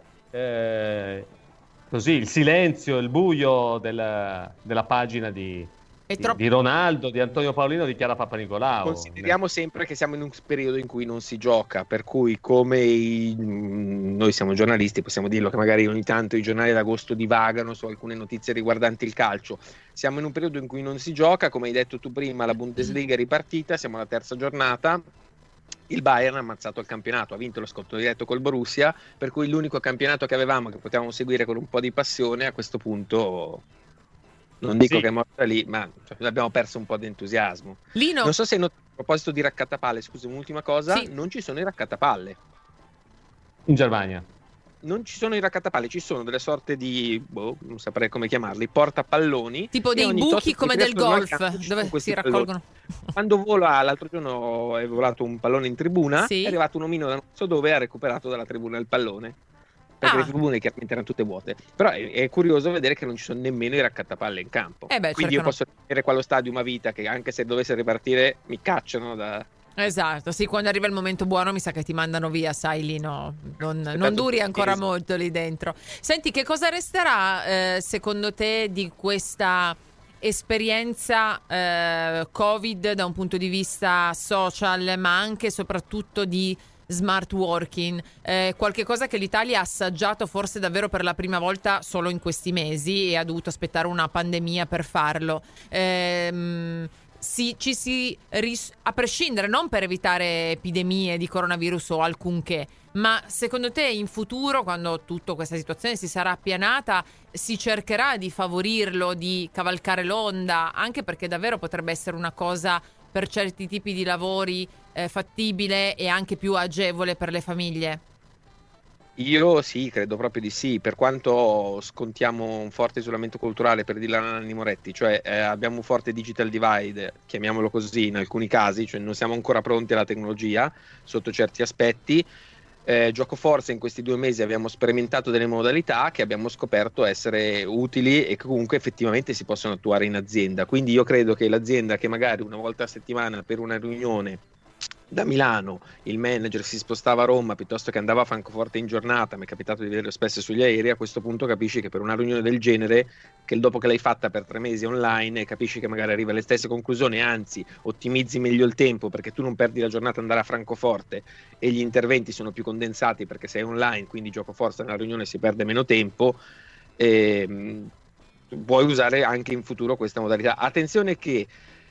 eh, così il silenzio, il buio della, della pagina di, di, troppo... di Ronaldo, di Antonio Paolino, di Chiara Papanicolau. Consideriamo sempre che siamo in un periodo in cui non si gioca, per cui come i... noi siamo giornalisti, possiamo dirlo che magari ogni tanto i giornali d'agosto divagano su alcune notizie riguardanti il calcio. Siamo in un periodo in cui non si gioca, come hai detto tu prima, la Bundesliga è ripartita, siamo alla terza giornata, il Bayern ha ammazzato il campionato, ha vinto lo scontro diretto col Borussia, per cui l'unico campionato che avevamo, che potevamo seguire con un po' di passione, a questo punto non dico sì. che è morta lì, ma cioè, abbiamo perso un po' di entusiasmo. Lino. Non so se a proposito di raccattapalle, scusa, un'ultima cosa, sì. non ci sono i raccattapalle. In Germania? Non ci sono i raccattapalle, ci sono delle sorte di, boh, non saprei come chiamarli, portapalloni. Tipo dei buchi come del golf, dove si raccolgono. Palloni. Quando vola, l'altro giorno è volato un pallone in tribuna, sì. è arrivato un omino da non so dove e ha recuperato dalla tribuna il pallone. Perché ah. le tribune chiaramente erano tutte vuote. Però è, è curioso vedere che non ci sono nemmeno i raccattapalle in campo. Eh beh, Quindi io posso vedere qua allo stadio una vita che anche se dovesse ripartire mi cacciano da... Esatto, sì, quando arriva il momento buono mi sa che ti mandano via, sai Lino, non, non duri ancora molto lì dentro. Senti, che cosa resterà eh, secondo te di questa esperienza eh, Covid da un punto di vista social, ma anche e soprattutto di smart working, eh, qualche cosa che l'Italia ha assaggiato forse davvero per la prima volta solo in questi mesi e ha dovuto aspettare una pandemia per farlo. Ehm... Si, ci si ris- a prescindere, non per evitare epidemie di coronavirus o alcunché, ma secondo te in futuro, quando tutta questa situazione si sarà appianata, si cercherà di favorirlo, di cavalcare l'onda, anche perché davvero potrebbe essere una cosa per certi tipi di lavori eh, fattibile e anche più agevole per le famiglie? Io sì, credo proprio di sì, per quanto scontiamo un forte isolamento culturale, per dirla a Nanni Moretti, cioè eh, abbiamo un forte digital divide, chiamiamolo così in alcuni casi, cioè non siamo ancora pronti alla tecnologia sotto certi aspetti. Eh, Giocoforza in questi due mesi abbiamo sperimentato delle modalità che abbiamo scoperto essere utili e che comunque effettivamente si possono attuare in azienda, quindi io credo che l'azienda che magari una volta a settimana per una riunione da Milano il manager si spostava a Roma piuttosto che andava a Francoforte in giornata, mi è capitato di vederlo spesso sugli aerei, a questo punto capisci che per una riunione del genere, che dopo che l'hai fatta per tre mesi online, capisci che magari arriva alle stesse conclusioni, anzi ottimizzi meglio il tempo perché tu non perdi la giornata ad andare a Francoforte e gli interventi sono più condensati perché sei online, quindi gioco forza nella riunione si perde meno tempo, e puoi usare anche in futuro questa modalità. Attenzione che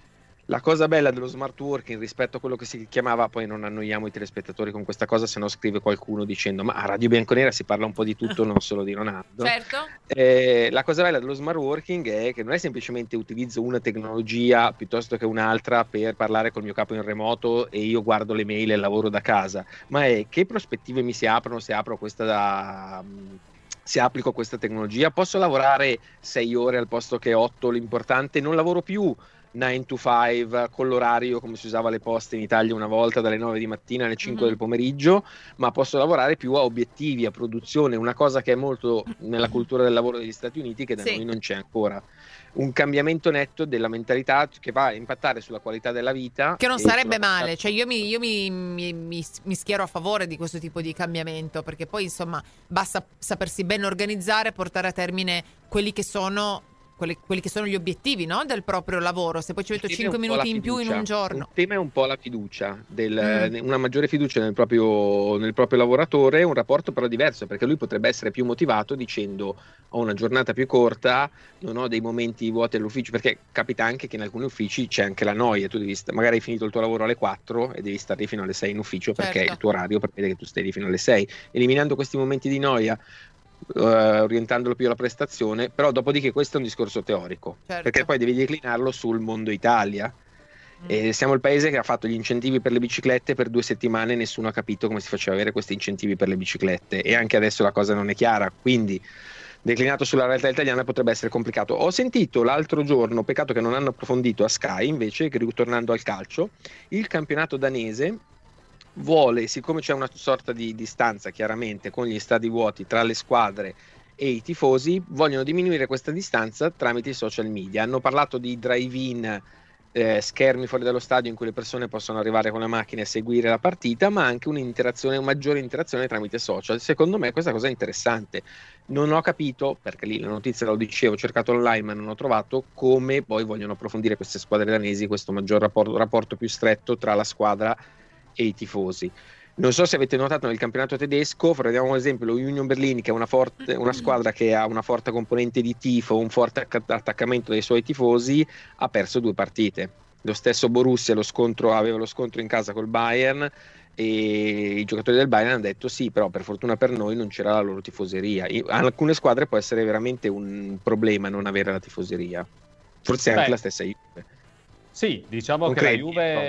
la cosa bella dello smart working rispetto a quello che si chiamava, poi non annoiamo i telespettatori con questa cosa, se no scrive qualcuno dicendo ma a Radio Bianconera si parla un po' di tutto, non solo di Ronaldo. Certo. Eh, la cosa bella dello smart working è che non è semplicemente utilizzo una tecnologia piuttosto che un'altra per parlare col mio capo in remoto e io guardo le mail e lavoro da casa, ma è che prospettive mi si aprono se apro questa da... se applico questa tecnologia. Posso lavorare sei ore al posto che otto, l'importante non lavoro più nine to five con l'orario come si usava le poste in Italia una volta dalle nove di mattina alle cinque mm-hmm. del pomeriggio, ma posso lavorare più a obiettivi, a produzione, una cosa che è molto nella cultura del lavoro degli Stati Uniti che da sì. noi non c'è ancora. Un cambiamento netto della mentalità che va a impattare sulla qualità della vita, che non sarebbe male, cioè io, mi, io mi, mi, mi, mi schiero a favore di questo tipo di cambiamento, perché poi insomma basta sapersi ben organizzare, portare a termine quelli che sono Quelli, quelli che sono gli obiettivi, no? Del proprio lavoro. Se poi ci metto cinque minuti in più in un giorno. Il tema è un po' la fiducia, del, mm. una maggiore fiducia nel proprio, nel proprio lavoratore, un rapporto però diverso, perché lui potrebbe essere più motivato dicendo ho una giornata più corta, non ho dei momenti vuoti all'ufficio, perché capita anche che in alcuni uffici c'è anche la noia, tu devi st- magari hai finito il tuo lavoro alle quattro e devi stare fino alle sei in ufficio perché certo. il tuo orario prevede che tu stai lì fino alle sei, eliminando questi momenti di noia, Uh, orientandolo più alla prestazione, però dopodiché questo è un discorso teorico, certo. perché poi devi declinarlo sul mondo Italia. mm. E siamo il paese che ha fatto gli incentivi per le biciclette per due settimane e nessuno ha capito come si faceva avere questi incentivi per le biciclette, e anche adesso la cosa non è chiara, quindi declinato sulla realtà italiana potrebbe essere complicato. Ho sentito l'altro giorno, peccato che non hanno approfondito a Sky invece, che ritornando al calcio, il campionato danese vuole, siccome c'è una sorta di distanza chiaramente con gli stadi vuoti tra le squadre e i tifosi, vogliono diminuire questa distanza tramite i social media. Hanno parlato di drive-in, eh, schermi fuori dallo stadio in cui le persone possono arrivare con la macchina e seguire la partita, ma anche un'interazione, una maggiore interazione tramite social. Secondo me questa cosa è interessante. Non ho capito, perché lì la notizia lo dicevo, ho cercato online ma non ho trovato, come poi vogliono approfondire queste squadre danesi, questo maggior rapporto, rapporto più stretto tra la squadra e i tifosi. Non so se avete notato nel campionato tedesco, prendiamo un esempio, lo Union Berlin, che è una, forte, una squadra che ha una forte componente di tifo, un forte attaccamento dei suoi tifosi, ha perso due partite. Lo stesso Borussia lo scontro, aveva lo scontro in casa col Bayern e i giocatori del Bayern hanno detto sì, però per fortuna per noi non c'era la loro tifoseria. In alcune squadre può essere veramente un problema non avere la tifoseria, forse anche Beh. la stessa Juve. Sì, diciamo non che credi, la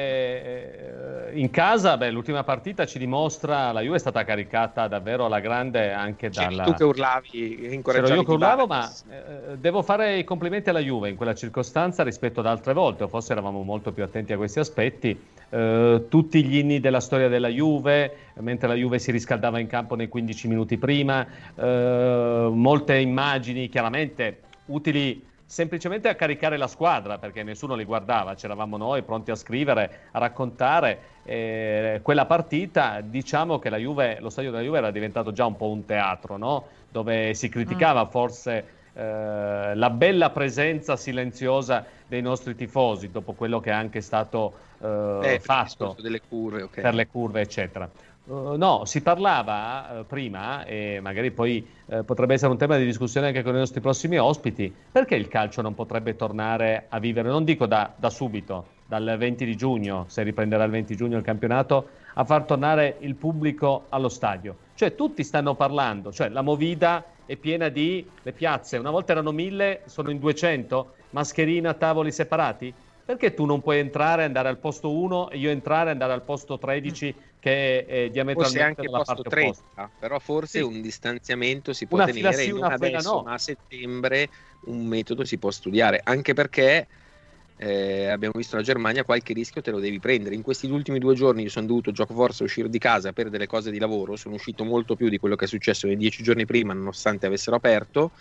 Juve no. in casa, beh, l'ultima partita ci dimostra, la Juve è stata caricata davvero alla grande anche C'eri dalla... tu che urlavi, incoraggiavi. C'ero io che urlavo, ma eh, devo fare i complimenti alla Juve in quella circostanza rispetto ad altre volte, o forse eravamo molto più attenti a questi aspetti. Eh, tutti gli inni della storia della Juve, mentre la Juve si riscaldava in campo nei quindici minuti prima, eh, molte immagini chiaramente utili semplicemente a caricare la squadra, perché nessuno li guardava, c'eravamo noi pronti a scrivere, a raccontare eh, quella partita. Diciamo che la Juve, lo stadio della Juve era diventato già un po' un teatro, no? Dove si criticava mm. forse eh, la bella presenza silenziosa dei nostri tifosi dopo quello che è anche stato eh, eh, fatto delle curve, okay. per le curve eccetera. Uh, no, si parlava uh, prima, e magari poi uh, potrebbe essere un tema di discussione anche con i nostri prossimi ospiti, perché il calcio non potrebbe tornare a vivere, non dico da, da subito, dal venti di giugno, se riprenderà il venti giugno il campionato, a far tornare il pubblico allo stadio. Cioè tutti stanno parlando, cioè la Movida è piena di, le piazze, una volta erano mille, sono in duecento, mascherina, tavoli separati. perché tu non puoi entrare e andare al posto uno e io entrare e andare al posto tredici che è, è diametralmente forse anche dalla posto parte trenta, opposta? però forse Sì. un distanziamento si può Una tenere, fila sì, e non una fila adesso, no. ma a settembre un metodo si può studiare, anche perché eh, abbiamo visto la Germania, qualche rischio te lo devi prendere. In questi ultimi due giorni io sono dovuto gioco forza uscire di casa per delle cose di lavoro, sono uscito molto più di quello che è successo nei dieci giorni prima, nonostante avessero aperto,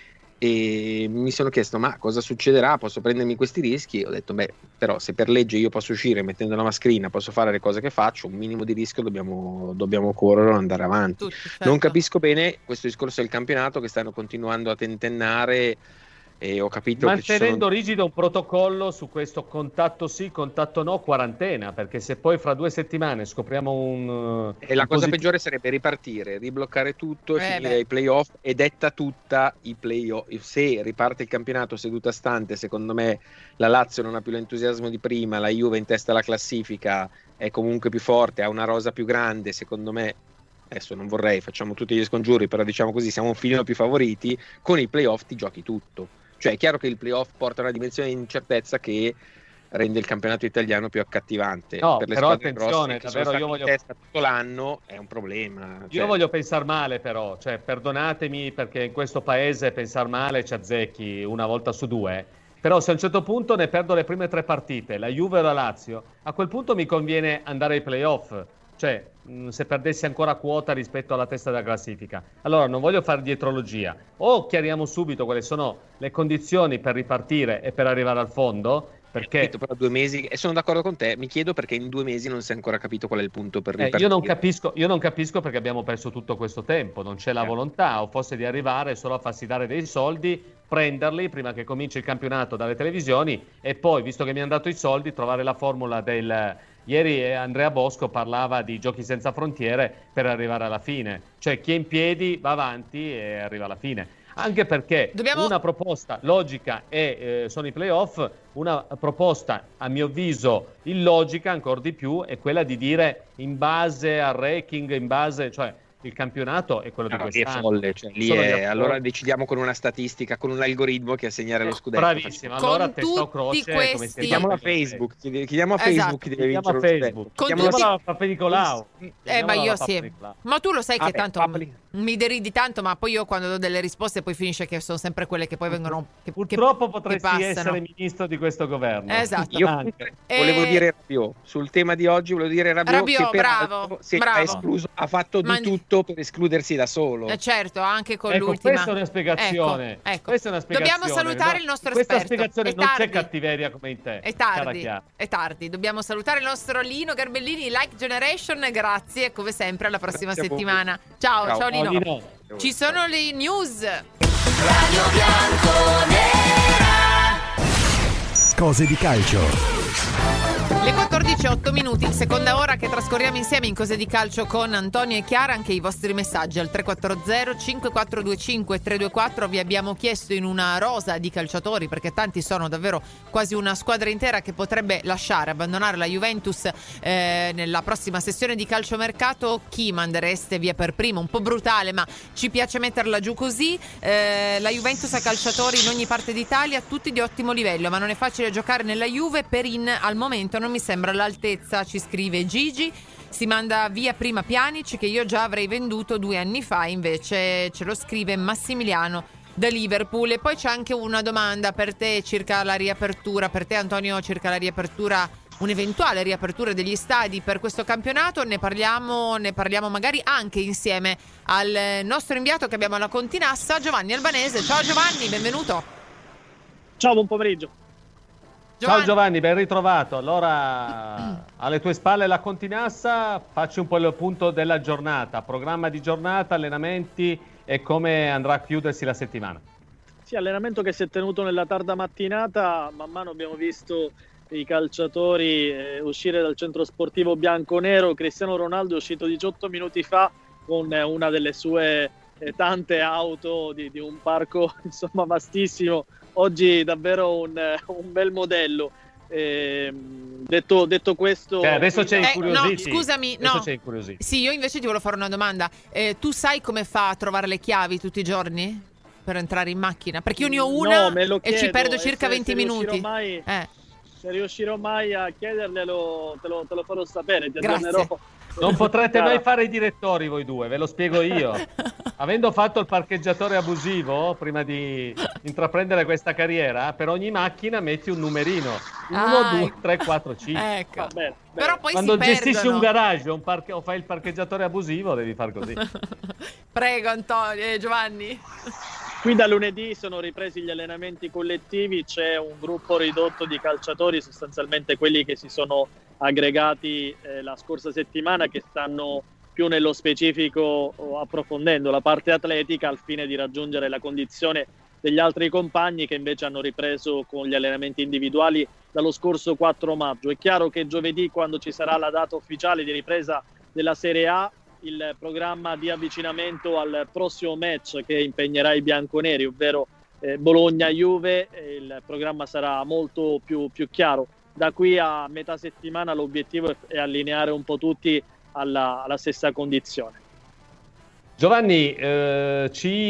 e mi sono chiesto ma cosa succederà, posso prendermi questi rischi? Ho detto beh, però se per legge io posso uscire mettendo la mascherina, posso fare le cose che faccio, un minimo di rischio dobbiamo, dobbiamo correre o andare avanti. Tutti, certo. Non capisco bene questo discorso del campionato che stanno continuando a tentennare, e ho capito che ci Mantenendo sono... rigido un protocollo su questo contatto sì, contatto no, quarantena, perché se poi fra due settimane scopriamo un... E la un cosa positivo- peggiore sarebbe ripartire, ribloccare tutto e Eh, finire beh. i playoff, e detta tutta i playoff. Se riparte il campionato seduta stante, secondo me la Lazio non ha più l'entusiasmo di prima, la Juve in testa alla classifica è comunque più forte, ha una rosa più grande, secondo me, adesso non vorrei, facciamo tutti gli scongiuri, però diciamo così, siamo un filino più favoriti, con i playoff ti giochi tutto. Cioè è chiaro che il playoff porta una dimensione di incertezza che rende il campionato italiano più accattivante. No, per le però squadre attenzione, grosse che davvero, sono io state voglio- in testa tutto l'anno è un problema. Io Cioè, voglio pensare male però, cioè perdonatemi perché in questo paese pensare male ci azzecchi una volta su due, però se a un certo punto ne perdo le prime tre partite, la Juve o la Lazio, a quel punto mi conviene andare ai playoff, cioè mh, se perdessi ancora quota rispetto alla testa della classifica. Allora non voglio fare dietrologia, o chiariamo subito quali sono le condizioni per ripartire e per arrivare al fondo, perché... capito, però due mesi, e sono d'accordo con te, mi chiedo perché in due mesi non si è ancora capito qual è il punto per Eh, ripartire. io, non capisco, io non capisco perché abbiamo perso tutto questo tempo, non c'è la Eh. volontà, o forse di arrivare solo a farsi dare dei soldi, prenderli prima che cominci il campionato dalle televisioni e poi, visto che mi hanno dato i soldi, trovare la formula del... Ieri Andrea Bosco parlava di giochi senza frontiere per arrivare alla fine, cioè chi è in piedi va avanti e arriva alla fine. Anche perché Dobbiamo- una proposta logica è, eh, sono i playoff, una proposta a mio avviso illogica ancora di più è quella di dire in base al ranking, in base, cioè il campionato è quello No, di lì è quest'anno. folle, cioè, lì Sono è- d'accordo. allora decidiamo con una statistica, con un algoritmo che assegnare lo scudetto. Bravissima, Con allora testa o tutti croce come questi- si fa Chiediamola a per il Facebook, chiedi- chiediamo a Esatto. Facebook chi deve Chiediamo vincere a lo Facebook. scudetto. Con Chiediamola- tutti- Chiamiamola Papa Nicolau. Eh, ma Chiamiamola io Papa sì. Nicolau. Ma tu lo sai che Vabbè, tanto Papali. mi deridi tanto, ma poi io quando do delle risposte poi finisce che sono sempre quelle che poi vengono che, Purtroppo che- potresti che passano. essere ministro di questo governo. Esatto. Io Anche. comunque volevo Eh, dire Rabiot, sul tema di oggi volevo dire Rabiot, Rabiot, che peraltro bravo, si è bravo. escluso, ha fatto Ma- di tutto per escludersi da solo. Eh, certo, anche con Ecco, l'ultima. questa è una spiegazione. Ecco, ecco. Questa è una spiegazione. Dobbiamo salutare No, il nostro questa esperto. spiegazione È non c'è tardi. cattiveria come in te. È cara tardi, Chiara. è tardi. Dobbiamo salutare il nostro Lino Garbellini, Like Generation. Grazie, e come sempre, alla prossima Grazie a voi. settimana. Ciao, ciao, Ciao. Lino. No, Lino. Ci sono le news. Cose di calcio. Le quattordici e otto minuti, seconda ora che trascorriamo insieme in Cose di Calcio con Antonio e Chiara. Anche i vostri messaggi al tre quattro zero cinque quattro due cinque tre due quattro. Vi abbiamo chiesto in una rosa di calciatori, perché tanti sono davvero quasi una squadra intera che potrebbe lasciare, abbandonare la Juventus eh, nella prossima sessione di calciomercato. Chi mandereste via per primo? Un po' brutale, ma ci piace metterla giù così. Eh, la Juventus ha calciatori in ogni parte d'Italia, tutti di ottimo livello, ma non è facile giocare nella Juve. Perin al momento non mi sembra all'altezza, ci scrive Gigi. Si manda via prima Pjanic, che io già avrei venduto due anni fa, invece ce lo scrive Massimiliano da Liverpool. E poi c'è anche una domanda per te circa la riapertura, per te Antonio, circa la riapertura, un'eventuale riapertura degli stadi per questo campionato. Ne parliamo, ne parliamo magari anche insieme al nostro inviato che abbiamo alla Continassa, Giovanni Albanese. Ciao Giovanni, benvenuto. Ciao, buon pomeriggio. Ciao Giovanni, ben ritrovato. Allora, alle tue spalle la Continassa, facci un po' il punto della giornata, programma di giornata, allenamenti e come andrà a chiudersi la settimana. Sì, allenamento che si è tenuto nella tarda mattinata. Man mano abbiamo visto i calciatori eh, uscire dal centro sportivo bianconero. Cristiano Ronaldo è uscito diciotto minuti fa con eh, una delle sue eh, tante auto di, di un parco insomma vastissimo. Oggi davvero un, un bel modello. Eh, detto, detto questo, Eh, adesso c'è Eh, incuriositi. no, scusami, Adesso no. c'è incuriositi. Sì, io invece ti volevo fare una domanda. Eh, tu sai come fa a trovare le chiavi tutti i giorni per entrare in macchina? Perché io ne ho una No, me lo e ci chiedo, perdo e circa se- venti se riuscirò minuti. mai- Eh. se riuscirò mai a chiederglielo te lo, te lo farò sapere, ti Grazie. aggiornerò. Non potrete mai fare i direttori voi due, ve lo spiego io. Avendo fatto il parcheggiatore abusivo prima di intraprendere questa carriera, per ogni macchina metti un numerino. uno, Ah, due, ecco. tre, quattro, cinque. Ecco. Va bene, bene. Però poi Quando si gestisci perdono. un garage o, un parche- o fai il parcheggiatore abusivo, devi far così. Prego Antonio e Giovanni. Qui da lunedì sono ripresi gli allenamenti collettivi, c'è un gruppo ridotto di calciatori, sostanzialmente quelli che si sono aggregati eh, la scorsa settimana, che stanno più nello specifico oh, approfondendo la parte atletica al fine di raggiungere la condizione degli altri compagni che invece hanno ripreso con gli allenamenti individuali dallo scorso quattro maggio. È chiaro che giovedì, quando ci sarà la data ufficiale di ripresa della Serie A, il programma di avvicinamento al prossimo match che impegnerà i bianconeri, ovvero eh, Bologna-Juve, eh, il programma sarà molto più, più chiaro. Da qui a metà settimana l'obiettivo è, è allineare un po' tutti alla, alla stessa condizione. Giovanni, eh,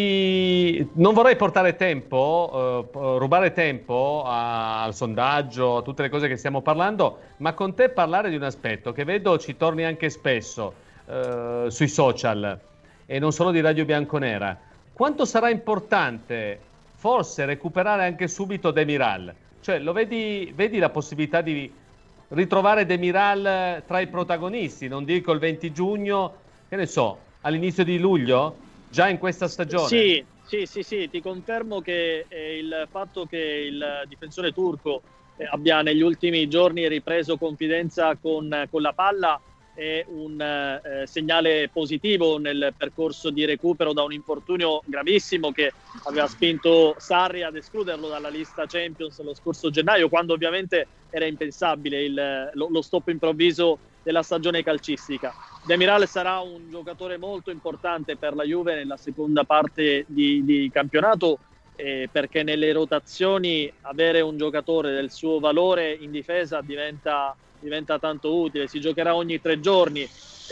ci... non vorrei portare tempo, eh, rubare tempo a- al sondaggio, a tutte le cose che stiamo parlando, ma con te parlare di un aspetto che vedo ci torni anche spesso eh, sui social e non solo di Radio Bianconera. Quanto sarà importante forse recuperare anche subito Demiral? Cioè, lo vedi, vedi la possibilità di ritrovare Demiral tra i protagonisti? Non dico il venti giugno, che ne so, all'inizio di luglio, già in questa stagione? Sì, sì, sì, sì, ti confermo che eh, il fatto che il difensore turco eh, abbia negli ultimi giorni ripreso confidenza con, con la palla è un eh, segnale positivo nel percorso di recupero da un infortunio gravissimo che aveva spinto Sarri ad escluderlo dalla lista Champions lo scorso gennaio, quando ovviamente era impensabile il, lo, lo stop improvviso della stagione calcistica. Demiral sarà un giocatore molto importante per la Juve nella seconda parte di, di campionato, eh, perché nelle rotazioni avere un giocatore del suo valore in difesa diventa, diventa tanto utile. Si giocherà ogni tre giorni,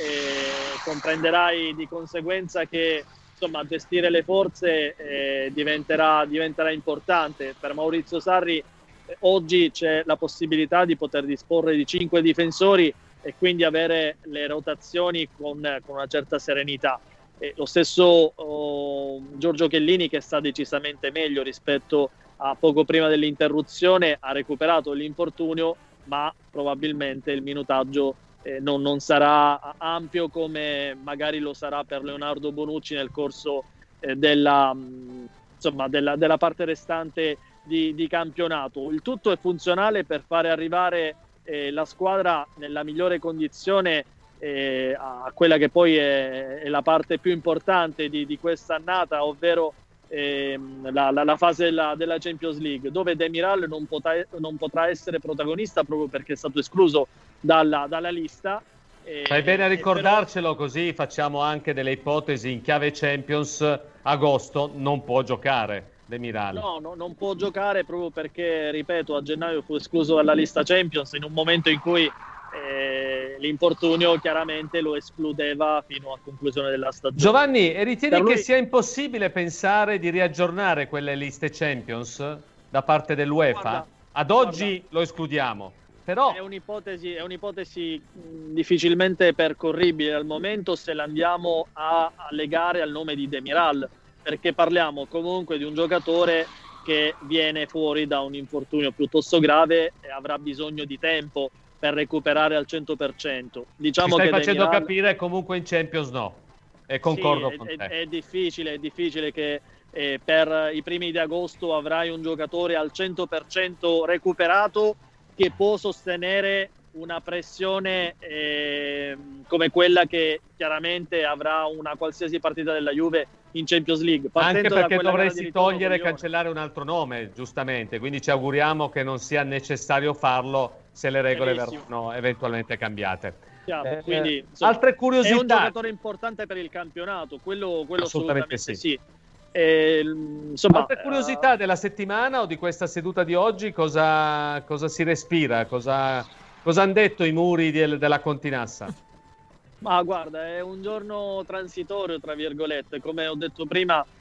eh, comprenderai di conseguenza che insomma gestire le forze eh, diventerà, diventerà importante. Per Maurizio Sarri eh, oggi c'è la possibilità di poter disporre di cinque difensori e quindi avere le rotazioni con, con una certa serenità. E lo stesso oh, Giorgio Chiellini, che sta decisamente meglio rispetto a poco prima dell'interruzione, ha recuperato l'infortunio, ma probabilmente il minutaggio eh, non, non sarà ampio come magari lo sarà per Leonardo Bonucci nel corso eh, della, mh, insomma, della, della parte restante di, di campionato. Il tutto è funzionale per fare arrivare Eh, la squadra nella migliore condizione eh, a quella che poi è, è la parte più importante di, di questa annata, ovvero eh, la, la, la fase della, della Champions League, dove Demiral non potrà, non potrà essere protagonista proprio perché è stato escluso dalla, dalla lista. Eh, Fai bene a e ricordarcelo, così facciamo anche delle ipotesi in chiave Champions. Agosto non può giocare Demiral. No, no, non può giocare proprio perché, ripeto, a gennaio fu escluso dalla lista Champions in un momento in cui eh, l'infortunio chiaramente lo escludeva fino a conclusione della stagione. Giovanni, e ritieni Per lui- che sia impossibile pensare di riaggiornare quelle liste Champions da parte dell'UEFA? Guarda, Ad oggi lo escludiamo, però È un'ipotesi, è un'ipotesi mh, difficilmente percorribile al momento se la andiamo a, a legare al nome di Demiral, perché parliamo comunque di un giocatore che viene fuori da un infortunio piuttosto grave e avrà bisogno di tempo per recuperare al cento per cento. ci Diciamo stai che facendo Demiral- capire comunque in Champions no. E concordo sì, con è, te. è, è difficile, è difficile che eh, per i primi di agosto avrai un giocatore al cento per cento recuperato che può sostenere una pressione eh, come quella che chiaramente avrà una qualsiasi partita della Juve in Champions League. Anche Partendo da perché quella gara di dovresti ritorno togliere e con Lione. cancellare un altro nome, giustamente. Quindi ci auguriamo che non sia necessario farlo se le regole Benissimo. verranno eventualmente cambiate. Chiaro, Eh, quindi, insomma, altre è un curiosità. giocatore importante per il campionato, quello, quello Assolutamente assolutamente, sì. sì. E, insomma, Altre curiosità della settimana o di questa seduta di oggi? Cosa, cosa si respira? Cosa, cosa hanno detto i muri di- della Continassa? Ma guarda, è un giorno transitorio, tra virgolette. Come ho detto prima,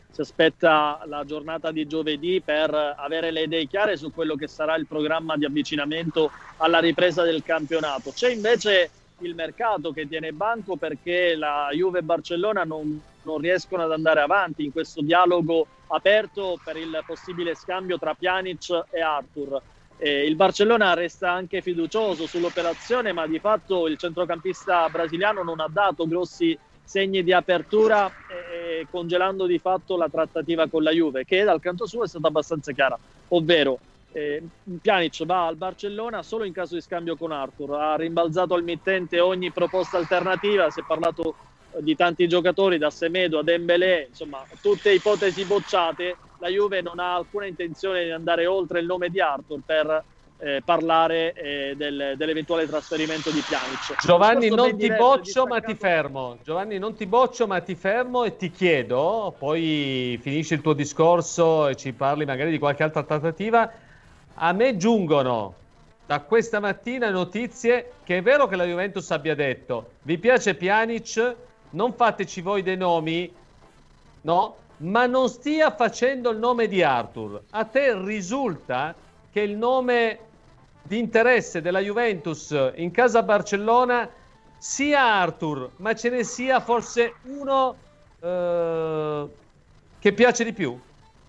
si aspetta la giornata di giovedì per avere le idee chiare su quello che sarà il programma di avvicinamento alla ripresa del campionato. C'è invece il mercato che tiene banco perché la Juve e Barcellona non, non riescono ad andare avanti in questo dialogo aperto per il possibile scambio tra Pjanic e Arthur. Eh, il Barcellona resta anche fiducioso sull'operazione, ma di fatto il centrocampista brasiliano non ha dato grossi segni di apertura, eh, congelando di fatto la trattativa con la Juve, che dal canto suo è stata abbastanza chiara, ovvero eh, Pjanic va al Barcellona solo in caso di scambio con Arthur. Ha rimbalzato al mittente ogni proposta alternativa, si è parlato eh, di tanti giocatori, da Semedo a Dembélé, insomma tutte ipotesi bocciate. La Juve non ha alcuna intenzione di andare oltre il nome di Arthur per eh, parlare eh, del, dell'eventuale trasferimento di Pjanic. Giovanni, non ti boccio ma ti fermo. Giovanni, non ti boccio ma ti fermo e ti chiedo, poi finisci il tuo discorso e ci parli magari di qualche altra trattativa. A me giungono da questa mattina notizie che è vero che la Juventus abbia detto: vi piace Pjanic, non fateci voi dei nomi, no? Ma non stia facendo il nome di Arthur. A te risulta che il nome di interesse della Juventus in casa Barcellona sia Arthur, ma ce ne sia forse uno eh, che piace di più?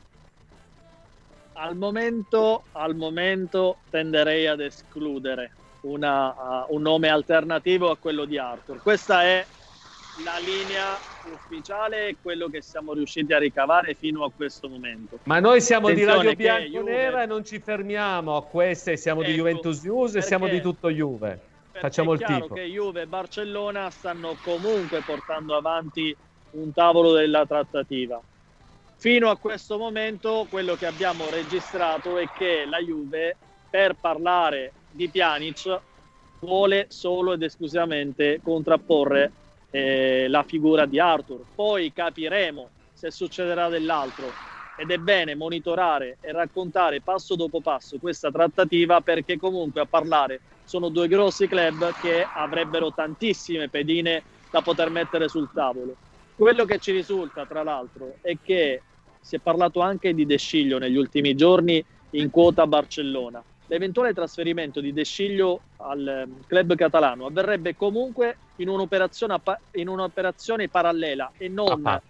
Al momento, al momento tenderei ad escludere una, uh, un nome alternativo a quello di Arthur. Questa è la linea ufficiale e quello che siamo riusciti a ricavare fino a questo momento. Ma noi siamo Attenzione di Radio Bianconera Juve... e non ci fermiamo a queste, siamo ecco, di Juventus News e siamo di tutto Juve. Facciamo il tifo. È chiaro che Juve e Barcellona stanno comunque portando avanti un tavolo della trattativa. Fino a questo momento quello che abbiamo registrato è che la Juve, per parlare di Pjanic, vuole solo ed esclusivamente contrapporre eh, la figura di Arthur. Poi capiremo se succederà dell'altro, ed è bene monitorare e raccontare passo dopo passo questa trattativa, perché comunque a parlare sono due grossi club che avrebbero tantissime pedine da poter mettere sul tavolo. Quello che ci risulta, tra l'altro, è che si è parlato anche di De Sciglio negli ultimi giorni in quota Barcellona. L'eventuale trasferimento di De Sciglio al club catalano avverrebbe comunque in un'operazione, in un'operazione parallela e non ah,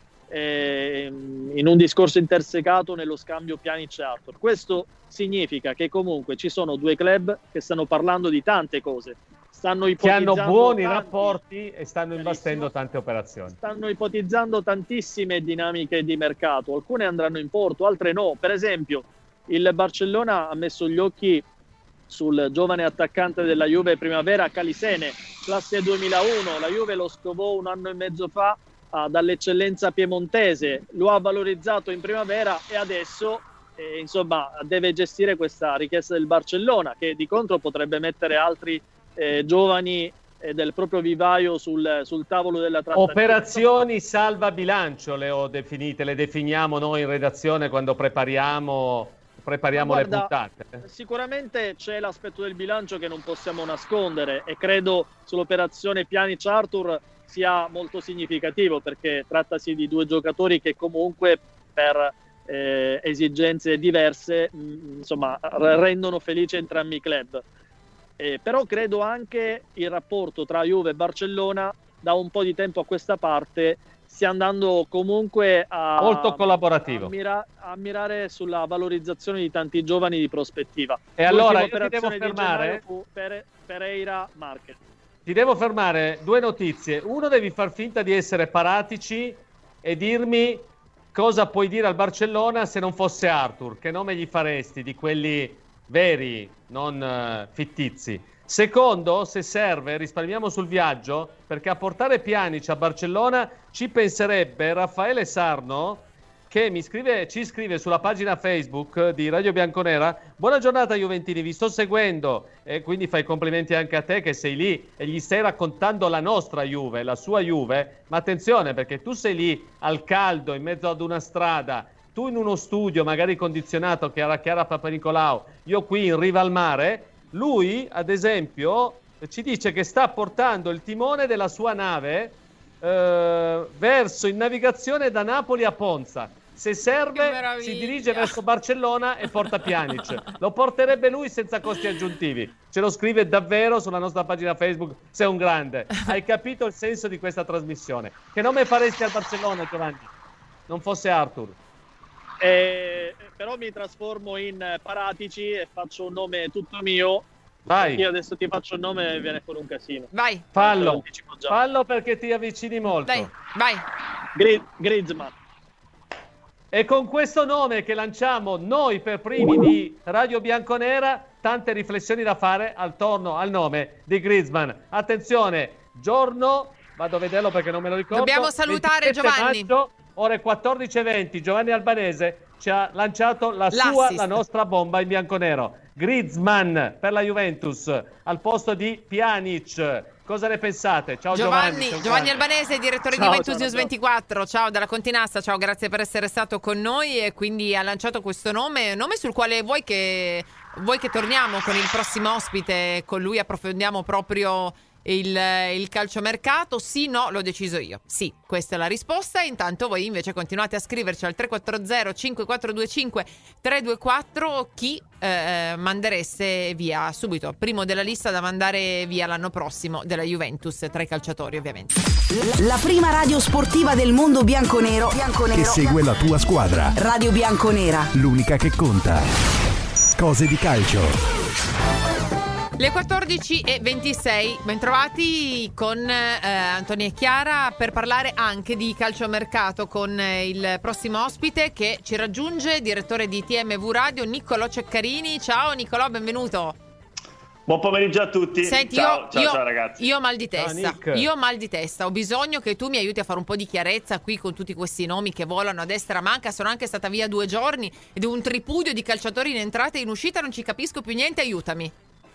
eh, in un discorso intersecato nello scambio Pjanic e Arthur. Questo significa che comunque ci sono due club che stanno parlando di tante cose. Stanno che hanno buoni tanti, rapporti e stanno investendo tante operazioni. Stanno ipotizzando tantissime dinamiche di mercato, alcune andranno in porto, altre no. Per esempio, il Barcellona ha messo gli occhi sul giovane attaccante della Juve primavera, Calisene, classe duemilauno. La Juve lo scovò un anno e mezzo fa uh, dall'eccellenza piemontese, lo ha valorizzato in primavera e adesso eh, insomma deve gestire questa richiesta del Barcellona, che di contro potrebbe mettere altri Eh, giovani eh, del proprio vivaio sul, sul tavolo della trattativa. Operazioni salva bilancio le ho definite, le definiamo noi in redazione quando prepariamo, prepariamo guarda, le puntate. Sicuramente c'è l'aspetto del bilancio che non possiamo nascondere, e credo sull'operazione Pjanic-Arthur sia molto significativo, perché trattasi di due giocatori che comunque per eh, esigenze diverse mh, insomma rendono felice entrambi i club. Eh, però credo anche il rapporto tra Juve e Barcellona da un po' di tempo a questa parte stia andando comunque a, molto collaborativo, a, mira, a mirare sulla valorizzazione di tanti giovani di prospettiva. E allora io ti devo fermare fu per, Pereira Marquez. Ti devo fermare, due notizie. Uno, devi far finta di essere Paratici e dirmi cosa puoi dire al Barcellona se non fosse Arthur, che nome gli faresti di quelli veri, non uh, fittizi. Secondo, se serve, risparmiamo sul viaggio, perché a portare Pjanic a Barcellona ci penserebbe Raffaele Sarno, che mi scrive, ci scrive sulla pagina Facebook di Radio Bianconera: buona giornata Juventini, vi sto seguendo, e quindi fai complimenti anche a te che sei lì e gli stai raccontando la nostra Juve, la sua Juve, ma attenzione, perché tu sei lì al caldo in mezzo ad una strada, tu in uno studio magari condizionato che era Chiara Papanicolau, io qui in riva al mare. Lui ad esempio ci dice che sta portando il timone della sua nave eh, verso in navigazione da Napoli a Ponza. se serve si dirige verso Barcellona e porta Pjanic. Lo porterebbe lui senza costi aggiuntivi. Ce lo scrive davvero sulla nostra pagina Facebook. Sei un grande. Hai capito il senso di questa trasmissione. Che nome faresti al Barcellona, Giovanni? Non fosse Arthur. Eh, però mi trasformo in Paratici e faccio un nome tutto mio. Vai. Io adesso ti faccio un nome e viene fuori un casino. Vai. Fallo. Fallo perché ti avvicini molto. Dai, vai. Gri- Griezmann. E con questo nome che lanciamo noi per primi di Radio Bianconera, tante riflessioni da fare attorno al nome di Griezmann. Attenzione, giorno, vado a vederlo perché non me lo ricordo. Dobbiamo salutare Giovanni. Maggio, ore quattordici e venti, Giovanni Albanese ci ha lanciato la sua, L'assist. la nostra bomba in bianconero. Griezmann per la Juventus al posto di Pjanic. Cosa ne pensate? Ciao Giovanni. Giovanni, Giovanni Albanese, direttore Ciao, di Juventus ciao, News ciao. ventiquattro. Ciao dalla Continassa, ciao, grazie per essere stato con noi e quindi ha lanciato questo nome, nome sul quale vuoi che vuoi che torniamo con il prossimo ospite, con lui approfondiamo proprio il, il calciomercato. Sì, no, l'ho deciso io. Sì, questa è la risposta. Intanto voi invece continuate a scriverci al tre quattro zero cinque quattro due cinque tre due quattro chi eh, mandereste via subito, primo della lista da mandare via l'anno prossimo della Juventus, tra i calciatori ovviamente. La prima radio sportiva del mondo bianconero, bianconero Che segue la tua squadra. Radio Bianconera. L'unica che conta. Cose di calcio. Le quattordici e ventisei, bentrovati con eh, Antonia e Chiara per parlare anche di calciomercato con eh, il prossimo ospite che ci raggiunge, direttore di T M V Radio, Niccolò Ceccarini. Ciao Niccolò, benvenuto. Buon pomeriggio a tutti. Senti, ciao, io, ciao, io, ciao ragazzi. Io ho mal di Ciao, testa, Nick. io ho mal di testa, ho bisogno che tu mi aiuti a fare un po' di chiarezza qui con tutti questi nomi che volano a destra a manca. Sono anche stata via due giorni ed è un tripudio di calciatori in entrata e in uscita, non ci capisco più niente, aiutami.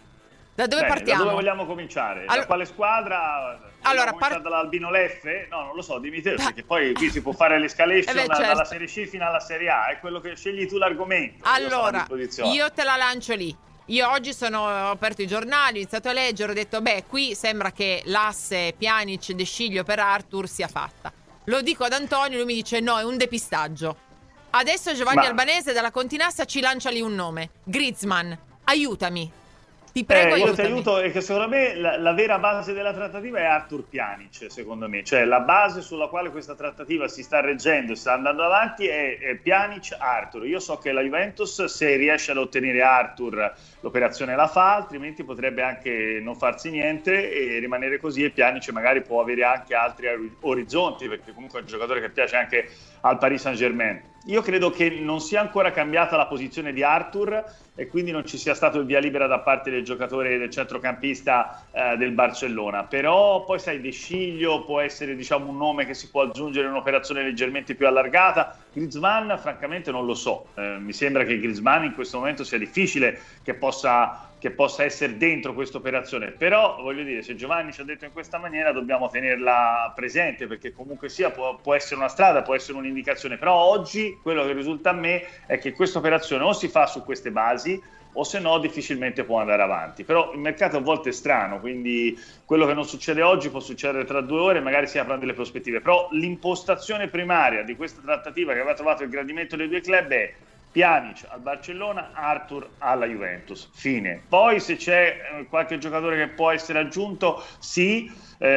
Da dove Bene, partiamo? Da dove vogliamo cominciare? Allora- da quale squadra? Vogliamo Allora, cominciare par- dall'Albino Leffe? No, non lo so, dimmi te, perché poi qui si può fare l'escalation Eh beh, da- certo. dalla Serie C fino alla Serie A, è quello che scegli tu l'argomento. io sono a Allora, disposizione. io te la lancio lì. Io oggi sono, ho aperto i giornali, ho iniziato a leggere, ho detto, beh, qui sembra che l'asse Pjanic De Sciglio per Arthur sia fatta. Lo dico ad Antonio, lui mi dice, no, è un depistaggio. Adesso Giovanni Ma- Albanese dalla Continassa ci lancia lì un nome. Griezmann, aiutami. Ti prego, Eh, io ti aiutami. aiuto, e che secondo me la, la vera base della trattativa è Arthur Pjanic, secondo me, cioè la base sulla quale questa trattativa si sta reggendo e sta andando avanti è, è Pjanic Arthur. Io so che la Juventus, se riesce ad ottenere Arthur, l'operazione la fa, altrimenti potrebbe anche non farsi niente e rimanere così, e Pjanic magari può avere anche altri orizzonti, perché comunque è un giocatore che piace anche al Paris Saint-Germain. Io credo che non sia ancora cambiata la posizione di Arthur e quindi non ci sia stato il via libera da parte del giocatore, del centrocampista eh, del Barcellona. Però poi sai, De Sciglio può essere, diciamo, un nome che si può aggiungere in un'operazione leggermente più allargata. Griezmann francamente non lo so, eh, mi sembra che Griezmann in questo momento sia difficile che possa che possa essere dentro questa operazione, però voglio dire, se Giovanni ci ha detto in questa maniera dobbiamo tenerla presente, perché comunque sia può, può essere una strada, può essere un'indicazione, però oggi quello che risulta a me è che questa operazione o si fa su queste basi o se no difficilmente può andare avanti. Però il mercato a volte è strano, quindi quello che non succede oggi può succedere tra due ore, magari si aprono delle prospettive, però l'impostazione primaria di questa trattativa che aveva trovato il gradimento dei due club è Pjanic al Barcellona, Arthur alla Juventus, fine. Poi se c'è eh, qualche giocatore che può essere aggiunto, sì,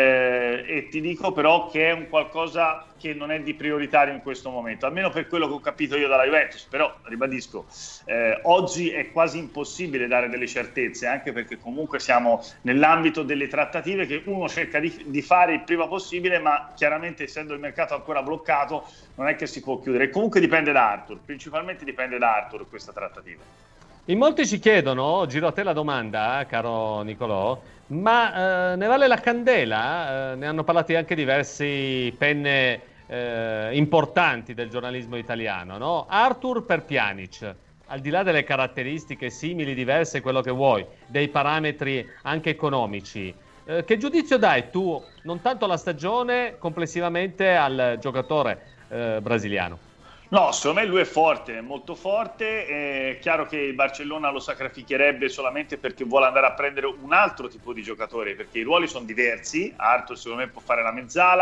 eh, e ti dico però che è un qualcosa che non è di prioritario in questo momento, almeno per quello che ho capito io dalla Juventus. Però ribadisco, eh, oggi è quasi impossibile dare delle certezze, anche perché comunque siamo nell'ambito delle trattative che uno cerca di, di fare il prima possibile, ma chiaramente essendo il mercato ancora bloccato non è che si può chiudere, e comunque dipende da Arthur, principalmente dipende da Arthur questa trattativa. In molti ci chiedono, giro a te la domanda, caro Niccolò, ma eh, ne vale la candela? Eh, ne hanno parlato anche diversi penne eh, importanti del giornalismo italiano, no? Arthur per Pjanic, al di là delle caratteristiche simili, diverse, quello che vuoi, dei parametri anche economici, eh, che giudizio dai tu, non tanto alla stagione, complessivamente al giocatore eh, brasiliano? No, secondo me lui è forte, è molto forte, è chiaro che il Barcellona lo sacrificherebbe solamente perché vuole andare a prendere un altro tipo di giocatore, perché i ruoli sono diversi. Arthur secondo me può fare la mezzala,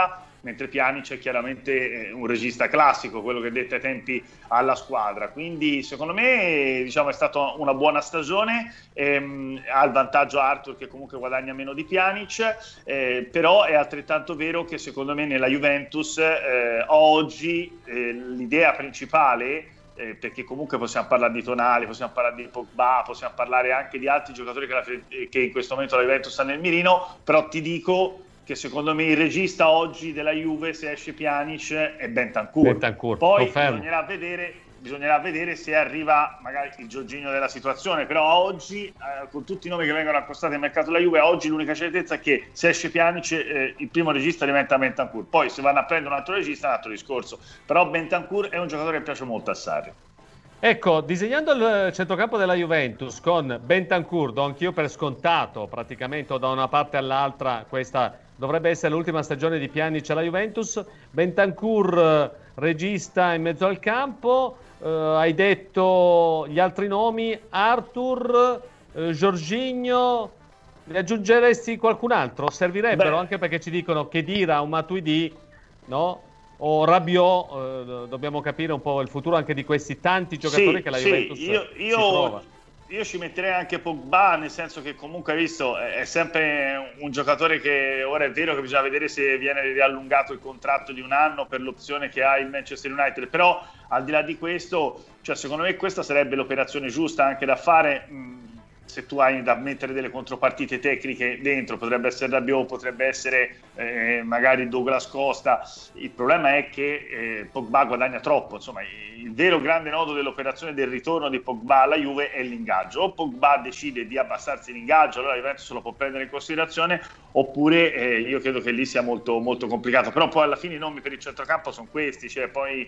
mentre Pjanic è chiaramente un regista classico, quello che detta ai tempi alla squadra. Quindi secondo me, diciamo, è stata una buona stagione, ehm, ha il vantaggio Arthur che comunque guadagna meno di Pjanic, eh, però è altrettanto vero che secondo me nella Juventus eh, oggi eh, l'idea principale, Eh, perché comunque possiamo parlare di Tonali, possiamo parlare di Pogba, possiamo parlare anche di altri giocatori che, la, che in questo momento la Juventus sta nel mirino, però ti dico che secondo me il regista oggi della Juve, se esce Pjanic, è Bentancur. Bentancur, poi confermo. bisognerà vedere, bisognerà vedere se arriva magari il Jorginho della situazione, però oggi eh, con tutti i nomi che vengono accostati al mercato della Juve, oggi l'unica certezza è che se esce Pjanic eh, il primo regista diventa Bentancur, poi se vanno a prendere un altro regista è un altro discorso, però Bentancur è un giocatore che piace molto a Sarri. Ecco, disegnando il centrocampo della Juventus con Bentancur, do anch'io per scontato praticamente, o da una parte all'altra, questa dovrebbe essere l'ultima stagione di Pjanic alla Juventus. Bentancur regista in mezzo al campo, eh, hai detto gli altri nomi, Arthur, eh, Jorginho, ne aggiungeresti qualcun altro? Servirebbero. Beh, anche perché ci dicono Khedira o Matuidi, no? O Rabiot, eh, dobbiamo capire un po' il futuro anche di questi tanti giocatori, sì, che la Juventus sì, io, io, si trova. Io ci metterei anche Pogba, nel senso che comunque, hai visto, è sempre un giocatore che ora è vero che bisogna vedere se viene riallungato il contratto di un anno per l'opzione che ha il Manchester United, però al di là di questo, cioè, secondo me questa sarebbe l'operazione giusta anche da fare. Mh, se tu hai da mettere delle contropartite tecniche dentro, potrebbe essere Rabiot, potrebbe essere eh, magari Douglas Costa. Il problema è che eh, Pogba guadagna troppo, insomma il vero grande nodo dell'operazione del ritorno di Pogba alla Juve è l'ingaggio. O Pogba decide di abbassarsi l'ingaggio, allora la Juventus lo può prendere in considerazione, oppure eh, io credo che lì sia molto, molto complicato, però poi alla fine i nomi per il centrocampo sono questi, cioè poi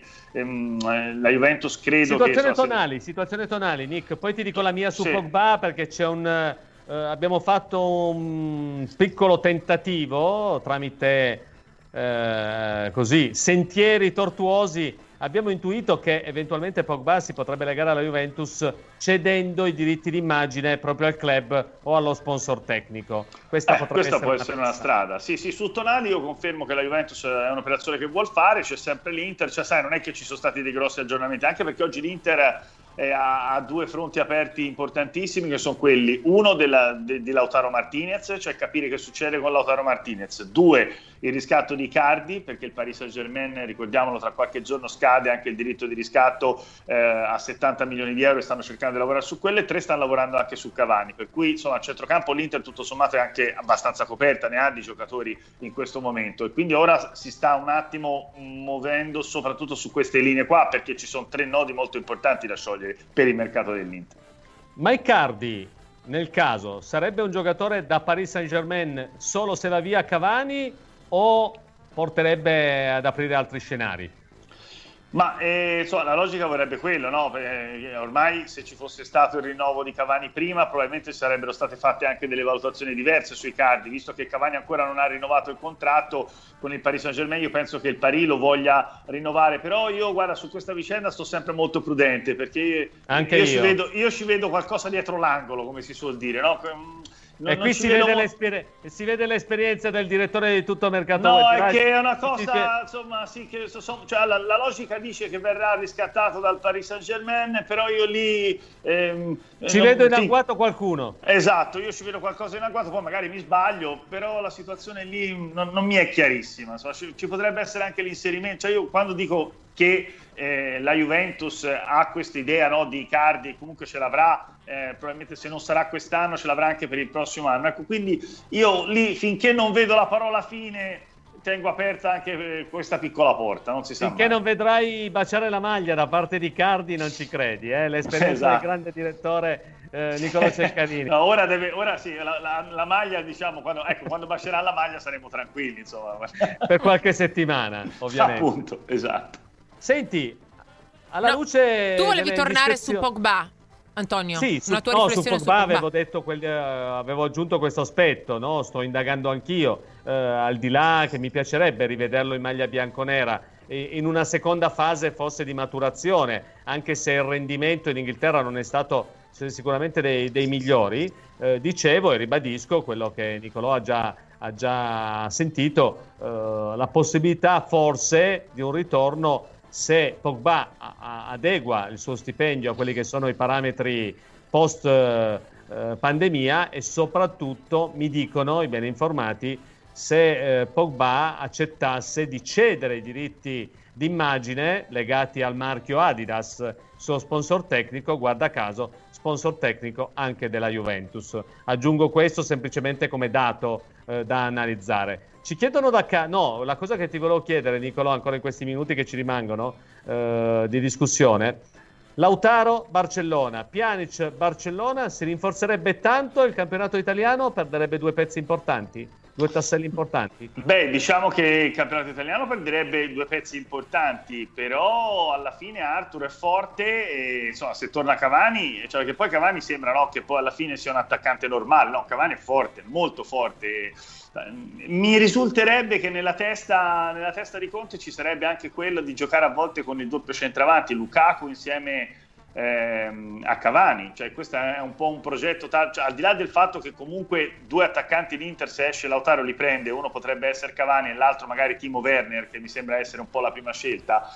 ehm, la Juventus credo situazione che... Tonali, se... situazione Tonali, Nick, poi ti dico la mia su sì. Pogba, perché c'è un eh, abbiamo fatto un piccolo tentativo tramite eh, così sentieri tortuosi, abbiamo intuito che eventualmente Pogba si potrebbe legare alla Juventus cedendo i diritti d'immagine proprio al club o allo sponsor tecnico. Questa, eh, potrebbe questa essere può una essere una strada. Sì, sì, su Tonali io confermo che la Juventus è un'operazione che vuol fare, c'è sempre l'Inter, cioè sai, non è che ci sono stati dei grossi aggiornamenti, anche perché oggi l'Inter eh, ha, ha due fronti aperti importantissimi, che sono quelli, uno della, de, di Lautaro Martinez, cioè capire che succede con Lautaro Martinez, due, il riscatto di Icardi, perché il Paris Saint-Germain, ricordiamolo, tra qualche giorno scade anche il diritto di riscatto eh, a settanta milioni di euro e stanno cercando di lavorare su quello, e tre stanno lavorando anche su Cavani, per cui insomma a centrocampo l'Inter tutto sommato è anche abbastanza coperta, ne ha di giocatori in questo momento, e quindi ora si sta un attimo muovendo soprattutto su queste linee qua, perché ci sono tre nodi molto importanti da sciogliere per il mercato dell'Inter. Ma Icardi, nel caso, sarebbe un giocatore da Paris Saint-Germain solo se va via Cavani o porterebbe ad aprire altri scenari? Ma eh, insomma, la logica vorrebbe quello, no? Perché ormai se ci fosse stato il rinnovo di Cavani prima, probabilmente sarebbero state fatte anche delle valutazioni diverse sui Icardi, visto che Cavani ancora non ha rinnovato il contratto con il Paris Saint-Germain. Io penso che il Paris lo voglia rinnovare, però io, guarda, su questa vicenda sto sempre molto prudente, perché anche io, io. Ci vedo, io ci vedo qualcosa dietro l'angolo, come si suol dire, no? Non, e qui si vede, mo- si vede l'esperienza del direttore di tutto mercato. No, è che è una cosa, insomma, sì, che so, cioè, la, la logica dice che verrà riscattato dal Paris Saint-Germain, però io lì ehm, ci non, vedo in agguato sì, qualcuno. Esatto, io ci vedo qualcosa in agguato, poi magari mi sbaglio, però la situazione lì non, non mi è chiarissima. Insomma, ci, ci potrebbe essere anche l'inserimento, cioè io quando dico che eh, la Juventus ha questa idea, no, di Icardi, comunque ce l'avrà, eh, probabilmente se non sarà quest'anno ce l'avrà anche per il prossimo anno, ecco, quindi io lì finché non vedo la parola fine tengo aperta anche questa piccola porta, non si sa finché mai. Non vedrai baciare la maglia da parte di Icardi non ci credi, eh? L'esperienza esatto. del grande direttore eh, Nicolò Ceccanini. No, ora deve, ora sì, la, la, la maglia, diciamo, quando, ecco, quando bacerà la maglia saremo tranquilli, insomma. Per qualche settimana, ovviamente. Appunto, esatto. Senti, alla no, luce tu volevi tornare su Pogba, Antonio? Sì, su, una tua no, riflessione su Pogba, su Pogba. avevo detto quel, avevo aggiunto questo aspetto, no? Sto indagando anch'io, eh, al di là che mi piacerebbe rivederlo in maglia bianconera in una seconda fase forse di maturazione, anche se il rendimento in Inghilterra non è stato sicuramente dei, dei migliori. Eh, dicevo e ribadisco quello che Nicolò ha già, ha già sentito, eh, la possibilità forse di un ritorno se Pogba a- a- adegua il suo stipendio a quelli che sono i parametri post eh, pandemia, e soprattutto mi dicono i ben informati se eh, Pogba accettasse di cedere i diritti d'immagine legati al marchio Adidas, suo sponsor tecnico, guarda caso sponsor tecnico anche della Juventus. Aggiungo questo semplicemente come dato eh, da analizzare. Ci chiedono da ca- no, la cosa che ti volevo chiedere, Nicolò, ancora in questi minuti che ci rimangono eh, di discussione: Lautaro Barcellona, Pjanic Barcellona, si rinforzerebbe tanto il campionato italiano, perderebbe due pezzi importanti, due tasselli importanti? Beh, diciamo che il campionato italiano perderebbe due pezzi importanti, però alla fine Arthur è forte e insomma se torna Cavani, cioè che poi Cavani sembra, no, che poi alla fine sia un attaccante normale, no, Cavani è forte, molto forte. Mi risulterebbe che nella testa, nella testa di Conte ci sarebbe anche quello di giocare a volte con il doppio centravanti, Lukaku insieme ehm, a Cavani, cioè questo è un po' un progetto, ta- cioè, al di là del fatto che comunque due attaccanti l'Inter, se esce Lautaro li prende, uno potrebbe essere Cavani e l'altro magari Timo Werner, che mi sembra essere un po' la prima scelta.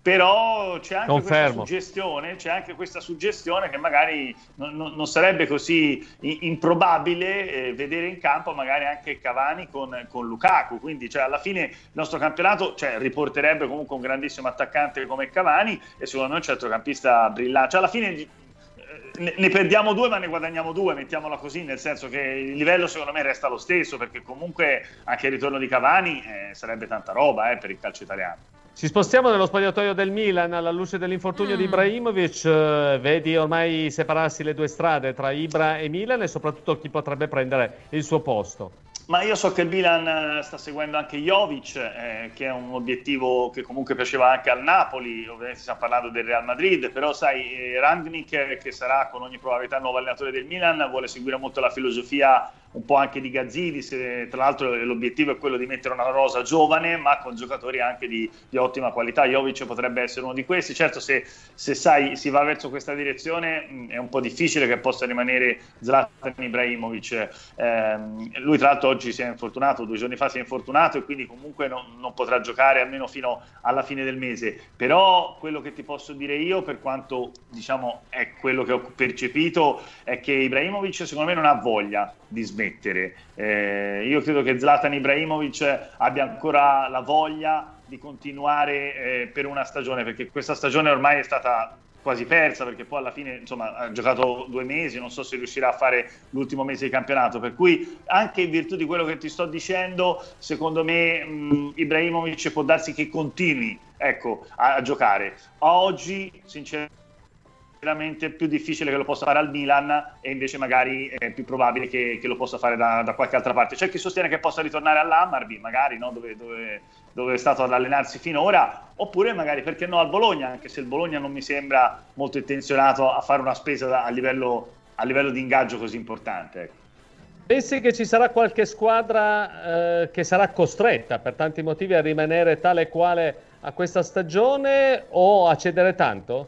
Però c'è anche Confermo. questa suggestione, c'è anche questa suggestione che magari non, non, non sarebbe così improbabile eh, vedere in campo magari anche Cavani con, con Lukaku. Quindi cioè, alla fine il nostro campionato cioè, riporterebbe comunque un grandissimo attaccante come Cavani e secondo me un centrocampista brillante. Cioè, alla fine ne, ne perdiamo due ma ne guadagniamo due, mettiamola così, nel senso che il livello secondo me resta lo stesso, perché comunque anche il ritorno di Cavani eh, sarebbe tanta roba eh, per il calcio italiano. Ci spostiamo nello spogliatoio del Milan alla luce dell'infortunio Mm. di Ibrahimovic. Eh, vedi ormai separarsi le due strade tra Ibra e Milan, e soprattutto chi potrebbe prendere il suo posto. Ma io so che il Milan sta seguendo anche Jovic, eh, che è un obiettivo che comunque piaceva anche al Napoli. Ovviamente stiamo parlando del Real Madrid, però sai, eh, Rangnick, che sarà con ogni probabilità il nuovo allenatore del Milan, vuole seguire molto la filosofia un po' anche di Gazzidis, e tra l'altro l'obiettivo è quello di mettere una rosa giovane ma con giocatori anche di, di ottima qualità. Jovic potrebbe essere uno di questi. Certo, se, se sai si va verso questa direzione mh, è un po' difficile che possa rimanere Zlatan Ibrahimovic. Eh, lui tra l'altro oggi si è infortunato, due giorni fa si è infortunato e quindi comunque non, non potrà giocare almeno fino alla fine del mese. Però quello che ti posso dire io, per quanto diciamo è quello che ho percepito, è che Ibrahimovic secondo me non ha voglia di smettere. Eh, io credo che Zlatan Ibrahimovic abbia ancora la voglia di continuare eh, per una stagione, perché questa stagione ormai è stata quasi persa, perché poi alla fine insomma ha giocato due mesi, non so se riuscirà a fare l'ultimo mese di campionato, per cui anche in virtù di quello che ti sto dicendo, secondo me mh, Ibrahimovic può darsi che continui ecco, a, a giocare. Oggi sinceramente è più difficile che lo possa fare al Milan, e invece magari è più probabile che, che lo possa fare da, da qualche altra parte. C'è chi sostiene che possa ritornare all'Hammarby, magari no? dove, dove, dove è stato ad allenarsi finora, oppure magari perché no al Bologna, anche se il Bologna non mi sembra molto intenzionato a fare una spesa da, a, livello, a livello di ingaggio così importante. Ecco. Pensi che ci sarà qualche squadra eh, che sarà costretta per tanti motivi a rimanere tale e quale a questa stagione, o a cedere tanto?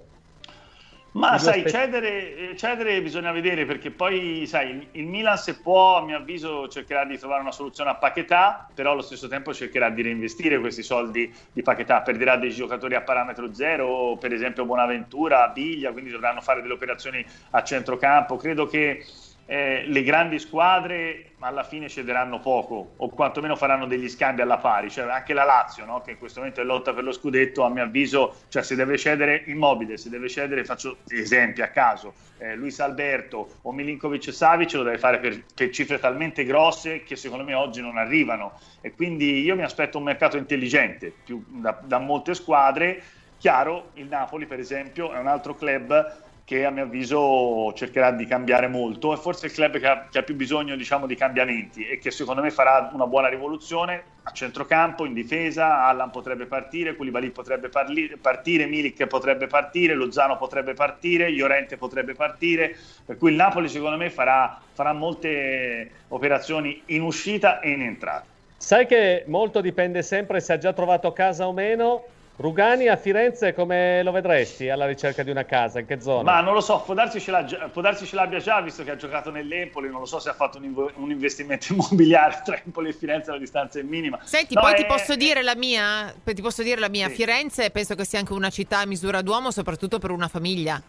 Ma sai, cedere, cedere bisogna vedere, perché poi sai, il Milan se può, a mio avviso, cercherà di trovare una soluzione a Paquetá, però allo stesso tempo cercherà di reinvestire questi soldi di Paquetá, perderà dei giocatori a parametro zero, per esempio Bonaventura, Biglia, quindi dovranno fare delle operazioni a centrocampo. Credo che eh, le grandi squadre alla fine cederanno poco, o quantomeno faranno degli scambi alla pari, cioè anche la Lazio, no? Che in questo momento è lotta per lo scudetto, a mio avviso, cioè se deve cedere Immobile, se deve cedere, faccio esempi a caso, eh, Luis Alberto o Milinkovic Savic, lo deve fare per, per cifre talmente grosse che secondo me oggi non arrivano, e quindi io mi aspetto un mercato intelligente più da, da molte squadre. Chiaro, il Napoli per esempio è un altro club che a mio avviso cercherà di cambiare molto, e forse il club che ha, che ha più bisogno diciamo di cambiamenti, e che secondo me farà una buona rivoluzione a centrocampo, in difesa. Allan potrebbe partire, Koulibaly potrebbe parli, partire, Milik potrebbe partire, Lozano potrebbe partire, Llorente potrebbe partire, per cui il Napoli secondo me farà, farà molte operazioni in uscita e in entrata. Sai che molto dipende sempre se ha già trovato casa o meno Rugani a Firenze come lo vedresti alla ricerca di una casa? In che zona? Ma non lo so, può darsi ce, può darsi ce l'abbia già, visto che ha giocato nell'Empoli, non lo so se ha fatto un, inv- un investimento immobiliare tra Empoli e Firenze, la distanza è minima. Senti, no, poi è... ti posso dire la mia, ti posso dire la mia, sì. Firenze penso che sia anche una città a misura d'uomo, soprattutto per una famiglia.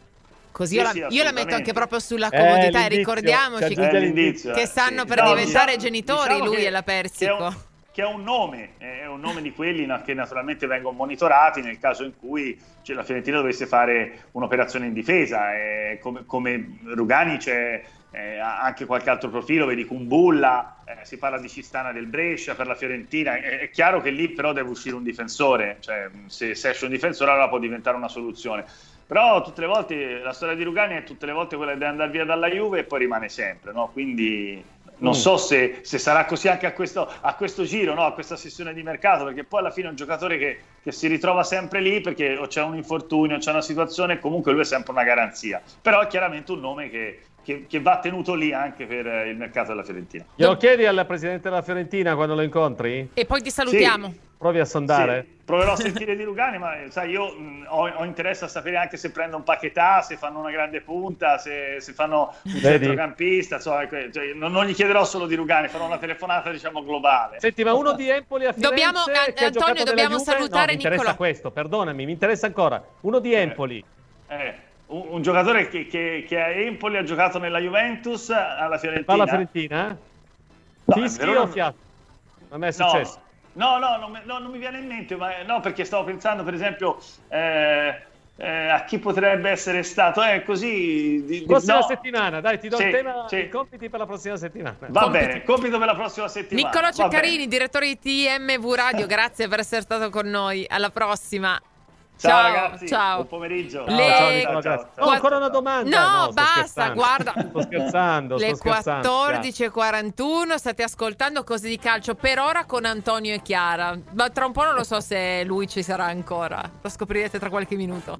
Così Sì, io, la, sì, io la metto anche proprio sulla comodità, eh, e ricordiamoci che, l'indizio, che eh, stanno sì. per No, diventare diciamo, genitori diciamo lui che, e la Persico. Che è, un, che è un nome, è un nome di quelli che naturalmente vengono monitorati nel caso in cui cioè, la Fiorentina dovesse fare un'operazione in difesa. E come, come Rugani c'è eh, anche qualche altro profilo, vedi Kumbulla, eh, si parla di Cistana del Brescia per la Fiorentina. È, è chiaro che lì però deve uscire un difensore, cioè se, se esce un difensore allora può diventare una soluzione. Però tutte le volte la storia di Rugani è tutte le volte quella di andare via dalla Juve e poi rimane sempre, no? Quindi non mm. so se, se sarà così anche a questo, a questo giro, no? A questa sessione di mercato, perché poi alla fine è un giocatore che, che si ritrova sempre lì perché o c'è un infortunio, o c'è una situazione, comunque lui è sempre una garanzia. Però è chiaramente un nome che, che, che va tenuto lì anche per il mercato della Fiorentina. Glielo chiedi al presidente della Fiorentina quando lo incontri? E poi ti salutiamo. Sì. Provi a sondare? Sì, proverò a sentire di Rugani, ma sai, io mh, ho, ho interesse a sapere anche se prendo un Paquetá, se fanno una grande punta, se, se fanno un centrocampista, cioè, cioè, non, non gli chiederò solo di Rugani, farò una telefonata diciamo globale. Senti, ma uno di Empoli a Firenze Dobbiamo, che Antonio, ha giocato dobbiamo Juve? salutare no, mi interessa Nicolò. questo, perdonami, mi interessa ancora. Uno di Empoli. Eh, eh, un, un giocatore che, che, che a Empoli ha giocato nella Juventus, alla Fiorentina. Alla Fiorentina? No, Fischi vero, o fiato? Non mi è successo. No. No, no, non, no, non mi viene in mente, ma no, perché stavo pensando per esempio eh, eh, a chi potrebbe essere stato, eh, così... Di, prossima no. settimana, dai, ti do sì, il tema, sì. i compiti per la prossima settimana. Va compiti. bene, compito per la prossima settimana. Niccolò Ceccarini, direttore di T M V Radio, grazie per essere stato con noi, alla prossima. Ciao, Ciao ragazzi, ciao. buon pomeriggio. Le... Ciao, ciao, Nicola, ciao, ciao. ciao. Oh, ancora una domanda? No, No, sto basta, scherzando. guarda. Sto scherzando, Le sto scherzando. quattordici e quarantuno state ascoltando Cose di Calcio per ora con Antonio e Chiara. Ma tra un po' non lo so se lui ci sarà ancora. Lo scoprirete tra qualche minuto.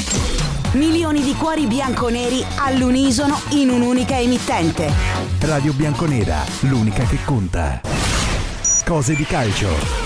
Milioni di cuori bianconeri all'unisono in un'unica emittente. Radio Bianconera, l'unica che conta. Cose di calcio.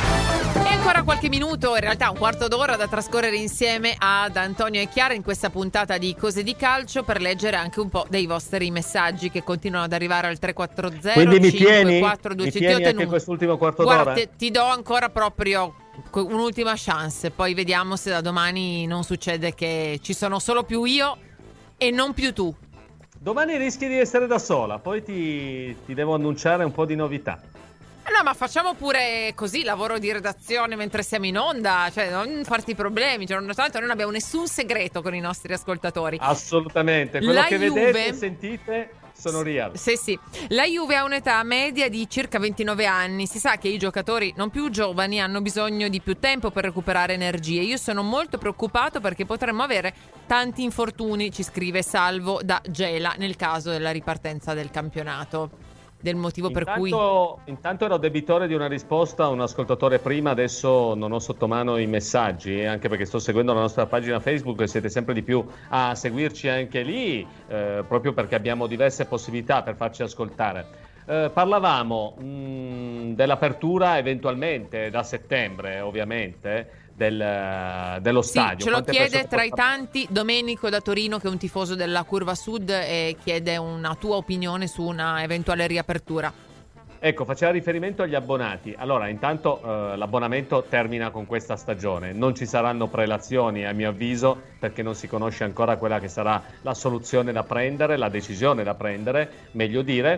E ancora qualche minuto, in realtà un quarto d'ora da trascorrere insieme ad Antonio e Chiara in questa puntata di Cose di Calcio per leggere anche un po' dei vostri messaggi che continuano ad arrivare al tre quattro zero Quindi mi cinque tieni? quattro due Mi ti tieni ho anche tenuto. quest'ultimo quarto Guarda, d'ora? ti, ti do ancora proprio un'ultima chance, poi vediamo se da domani non succede che ci sono solo più io e non più tu. Domani rischi di essere da sola, poi ti, ti devo annunciare un po' di novità. No, ma facciamo pure così, lavoro di redazione mentre siamo in onda, cioè non farti problemi, cioè, tanto noi non abbiamo nessun segreto con i nostri ascoltatori. Assolutamente, quello La che Juve... vedete e sentite sono real. Sì, sì. La Juve ha un'età media di circa ventinove anni. Si sa che i giocatori non più giovani hanno bisogno di più tempo per recuperare energie. Io sono molto preoccupato perché potremmo avere tanti infortuni, ci scrive Salvo da Gela, nel caso della ripartenza del campionato. Del motivo intanto, per cui intanto ero debitore di una risposta a un ascoltatore prima, adesso non ho sotto mano i messaggi, eh, anche perché sto seguendo la nostra pagina Facebook e siete sempre di più a seguirci anche lì, eh, proprio perché abbiamo diverse possibilità per farci ascoltare. Eh, parlavamo mh, dell'apertura eventualmente da settembre, ovviamente, del, dello sì, stadio. ce lo Quante chiede persone tra i possono- tanti Domenico da Torino, che è un tifoso della Curva Sud e chiede una tua opinione su una eventuale riapertura. Ecco, faceva riferimento agli abbonati. Allora, intanto eh, l'abbonamento termina con questa stagione. Non ci saranno prelazioni, a mio avviso, perché non si conosce ancora quella che sarà la soluzione da prendere, la decisione da prendere, meglio dire.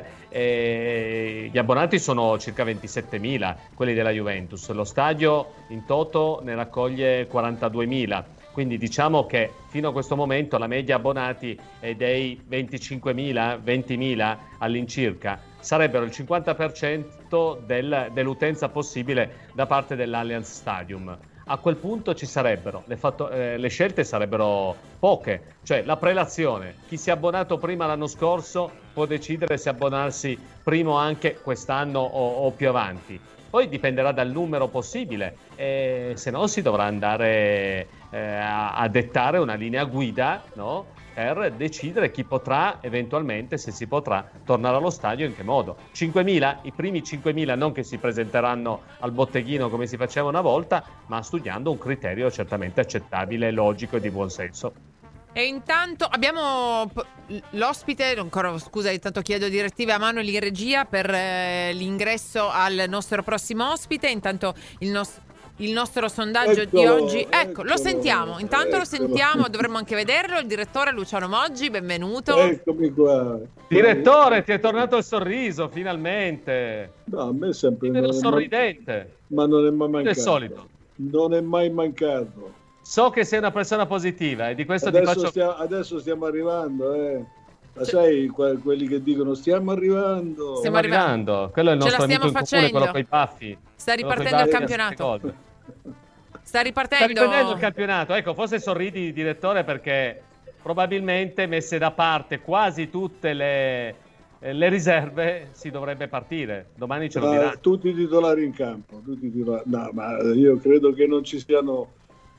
E gli abbonati sono circa ventisettemila, quelli della Juventus. Lo stadio in toto ne raccoglie quarantaduemila. Quindi diciamo che fino a questo momento la media abbonati è dei venticinquemila, ventimila all'incirca. Sarebbero il cinquanta per cento del, dell'utenza possibile da parte dell'Allianz Stadium. A quel punto ci sarebbero, le, fatto, eh, le scelte sarebbero poche, cioè la prelazione. Chi si è abbonato prima l'anno scorso può decidere se abbonarsi primo anche quest'anno o, o più avanti. Poi dipenderà dal numero possibile, e se no si dovrà andare eh, a, a dettare una linea guida, no? per decidere chi potrà eventualmente, se si potrà, tornare allo stadio e in che modo. cinquemila, i primi cinquemila non che si presenteranno al botteghino come si faceva una volta, ma studiando un criterio certamente accettabile, logico e di buon senso. E intanto abbiamo l'ospite, ancora scusa, intanto chiedo direttive a Manuel in regia per eh, l'ingresso al nostro prossimo ospite. Intanto il nostro Il nostro sondaggio eccolo, di oggi, ecco, eccolo, lo sentiamo. Intanto eccolo. lo sentiamo, dovremmo anche vederlo. Il direttore Luciano Moggi, benvenuto. Eccomi qua. Direttore, ti è tornato il sorriso, finalmente. No, a me è sempre... Ti vedo non è sorridente. Ma non è mai Come mancato. al solito. Non è mai mancato. So che sei una persona positiva e di questo Adesso, ti faccio... stiamo, adesso stiamo arrivando, eh. Ma sai, que- quelli che dicono stiamo arrivando. Stiamo arrivando. Quello è il Ce la nostro amico stiamo in comune, facendo. quello con i baffi. Sta Quello coi ripartendo il baffi che campionato. ascolta. Sta ripartendo. Sta riprendendo il campionato. Ecco, forse sorridi, direttore, perché probabilmente messe da parte quasi tutte le, le riserve si dovrebbe partire. Domani ce lo Ah, dirà. tutti i titolari in campo. Tutti i titolari. No, ma io credo che non ci siano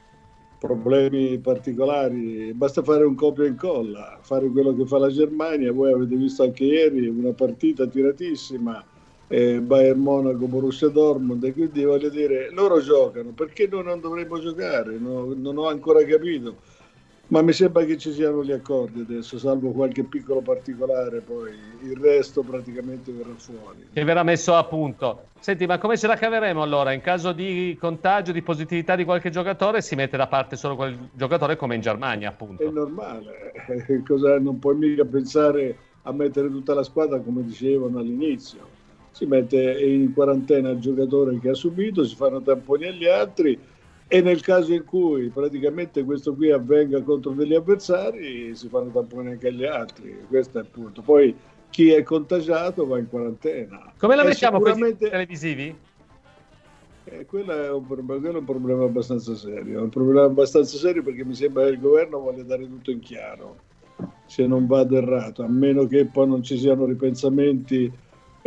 problemi particolari. Basta fare un copia e incolla, fare quello che fa la Germania. Voi avete visto anche ieri una partita tiratissima. Eh, Bayern Monaco, Borussia Dortmund, e quindi voglio dire, loro giocano, perché noi non dovremmo giocare? No, non ho ancora capito, ma mi sembra che ci siano gli accordi adesso, salvo qualche piccolo particolare, poi il resto praticamente verrà fuori. Che verrà messo a punto. Senti, ma come ce la caveremo allora? In caso di contagio, di positività di qualche giocatore, si mette da parte solo quel giocatore, come in Germania, appunto. È normale, eh, cosa, non puoi mica pensare a mettere tutta la squadra come dicevano all'inizio. Si mette in quarantena il giocatore che ha subito, si fanno tamponi agli altri e nel caso in cui praticamente questo qui avvenga contro degli avversari si fanno tamponi anche agli altri. Questo è il punto. Poi chi è contagiato va in quarantena. Come la E mettiamo sicuramente... questi televisivi? Eh, quello, è un problema, quello è un problema abbastanza serio. È un problema abbastanza serio perché mi sembra che il governo voglia dare tutto in chiaro, se non vado errato, a meno che poi non ci siano ripensamenti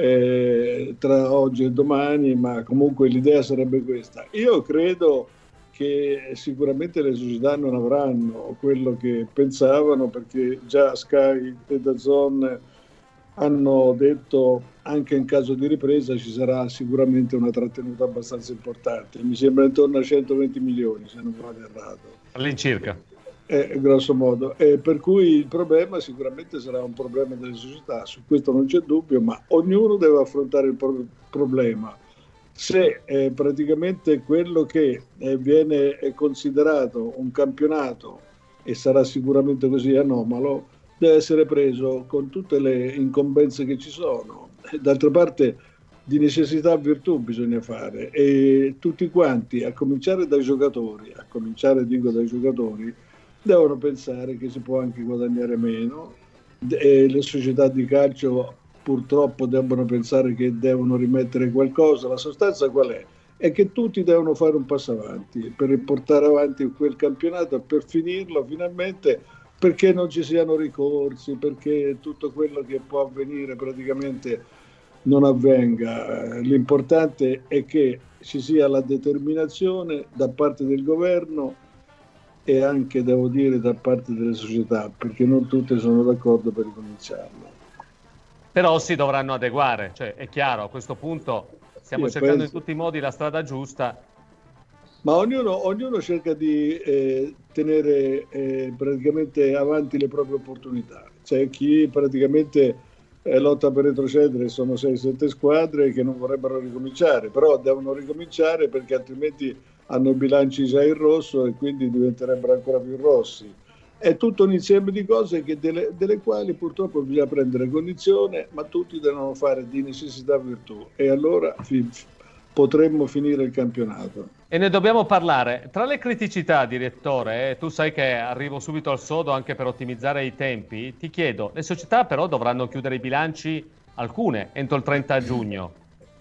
Eh, tra oggi e domani, ma comunque l'idea sarebbe questa. Io credo che sicuramente le società non avranno quello che pensavano, perché già Sky e DAZN hanno detto anche in caso di ripresa ci sarà sicuramente una trattenuta abbastanza importante, mi sembra intorno a centoventi milioni se non vado errato All'incirca. Eh, grosso modo, eh, per cui il problema sicuramente sarà un problema delle società, su questo non c'è dubbio, ma ognuno deve affrontare il pro- problema. Se eh, praticamente quello che eh, viene considerato un campionato, e sarà sicuramente così anomalo, deve essere preso con tutte le incombenze che ci sono. D'altra parte di necessità virtù bisogna fare, e tutti quanti, a cominciare dai giocatori, a cominciare dico dai giocatori, devono pensare che si può anche guadagnare meno, e le società di calcio purtroppo devono pensare che devono rimettere qualcosa. La sostanza qual è? È che tutti devono fare un passo avanti per portare avanti quel campionato e per finirlo finalmente, perché non ci siano ricorsi, perché tutto quello che può avvenire praticamente non avvenga. L'importante è che ci sia la determinazione da parte del governo e anche, devo dire, da parte delle società, perché non tutte sono d'accordo per ricominciarlo. Però si dovranno adeguare, cioè è chiaro, a questo punto stiamo Io cercando penso... in tutti i modi la strada giusta. Ma ognuno, ognuno cerca di eh, tenere eh, praticamente avanti le proprie opportunità. C'è chi praticamente eh, lotta per retrocedere, sono sei sette squadre che non vorrebbero ricominciare, però devono ricominciare perché altrimenti hanno i bilanci già in rosso e quindi diventerebbero ancora più rossi. È tutto un insieme di cose che delle, delle quali purtroppo bisogna prendere cognizione, ma tutti devono fare di necessità virtù, e allora fi, potremmo finire il campionato. E ne dobbiamo parlare. Tra le criticità, direttore, eh, tu sai che arrivo subito al sodo anche per ottimizzare i tempi, ti chiedo, le società però dovranno chiudere i bilanci, alcune, entro il trenta giugno.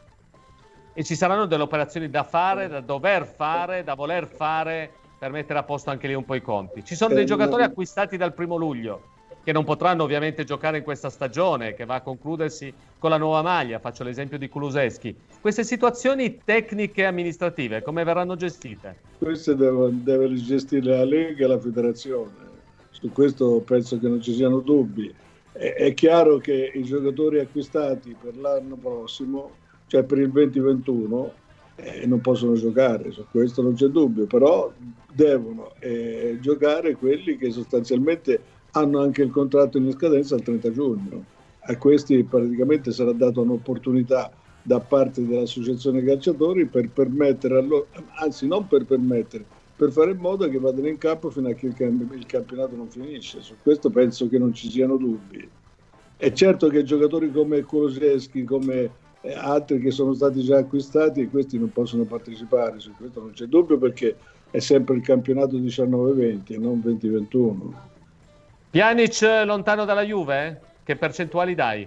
E ci saranno delle operazioni da fare, da dover fare, da voler fare, per mettere a posto anche lì un po' i conti. Ci sono dei giocatori acquistati dal primo luglio, che non potranno ovviamente giocare in questa stagione, che va a concludersi con la nuova maglia. Faccio l'esempio di Kulusevski. Queste situazioni tecniche e amministrative, come verranno gestite? Queste deve, deve gestire la Lega e la Federazione. su questo penso che non ci siano dubbi. È, è chiaro che i giocatori acquistati per l'anno prossimo, cioè per il venti ventuno, eh, non possono giocare, su questo non c'è dubbio, però devono eh, giocare quelli che sostanzialmente hanno anche il contratto in scadenza al trenta giugno. A questi praticamente sarà data un'opportunità da parte dell'associazione calciatori per permettere a loro, anzi non per permettere, per fare in modo che vadano in campo fino a che il, camp- il campionato non finisce. Su questo penso che non ci siano dubbi. È certo che giocatori come Kulusevski, come eh, altri che sono stati già acquistati, questi non possono partecipare, su questo non c'è dubbio, perché è sempre il campionato diciannove venti e non venti ventuno. Pjanic lontano dalla Juve? Che percentuali dai?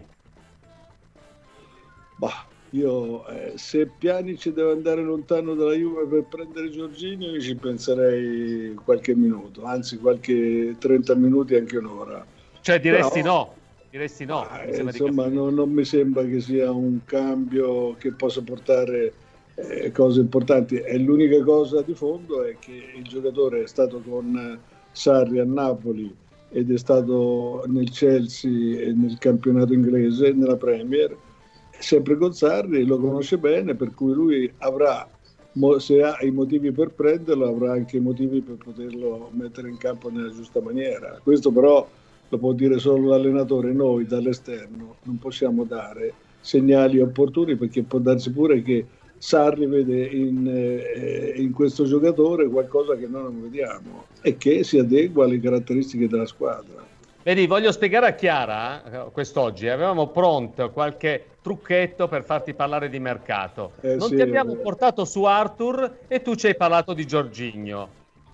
Bah, io eh, se Pjanic deve andare lontano dalla Juve per prendere Jorginho, io ci penserei qualche minuto, anzi qualche trenta minuti, anche un'ora. Cioè diresti Però, no? Diresti no? Ah, eh, insomma, non, non mi sembra che sia un cambio che possa portare eh, cose importanti. E l'unica cosa di fondo è che il giocatore è stato con Sarri a Napoli ed è stato nel Chelsea e nel campionato inglese, nella Premier, sempre con Sarri, lo conosce bene, per cui lui avrà, se ha i motivi per prenderlo, avrà anche i motivi per poterlo mettere in campo nella giusta maniera. Questo però lo può dire solo l'allenatore. Noi dall'esterno non possiamo dare segnali opportuni, perché può darsi pure che Sarri vede in, eh, in questo giocatore qualcosa che noi non vediamo e che si adegua alle caratteristiche della squadra. Vedi, voglio spiegare a Chiara, eh, quest'oggi avevamo pronto qualche trucchetto per farti parlare di mercato. Eh, non sì, ti abbiamo eh. portato su Arthur e tu ci hai parlato di Jorginho.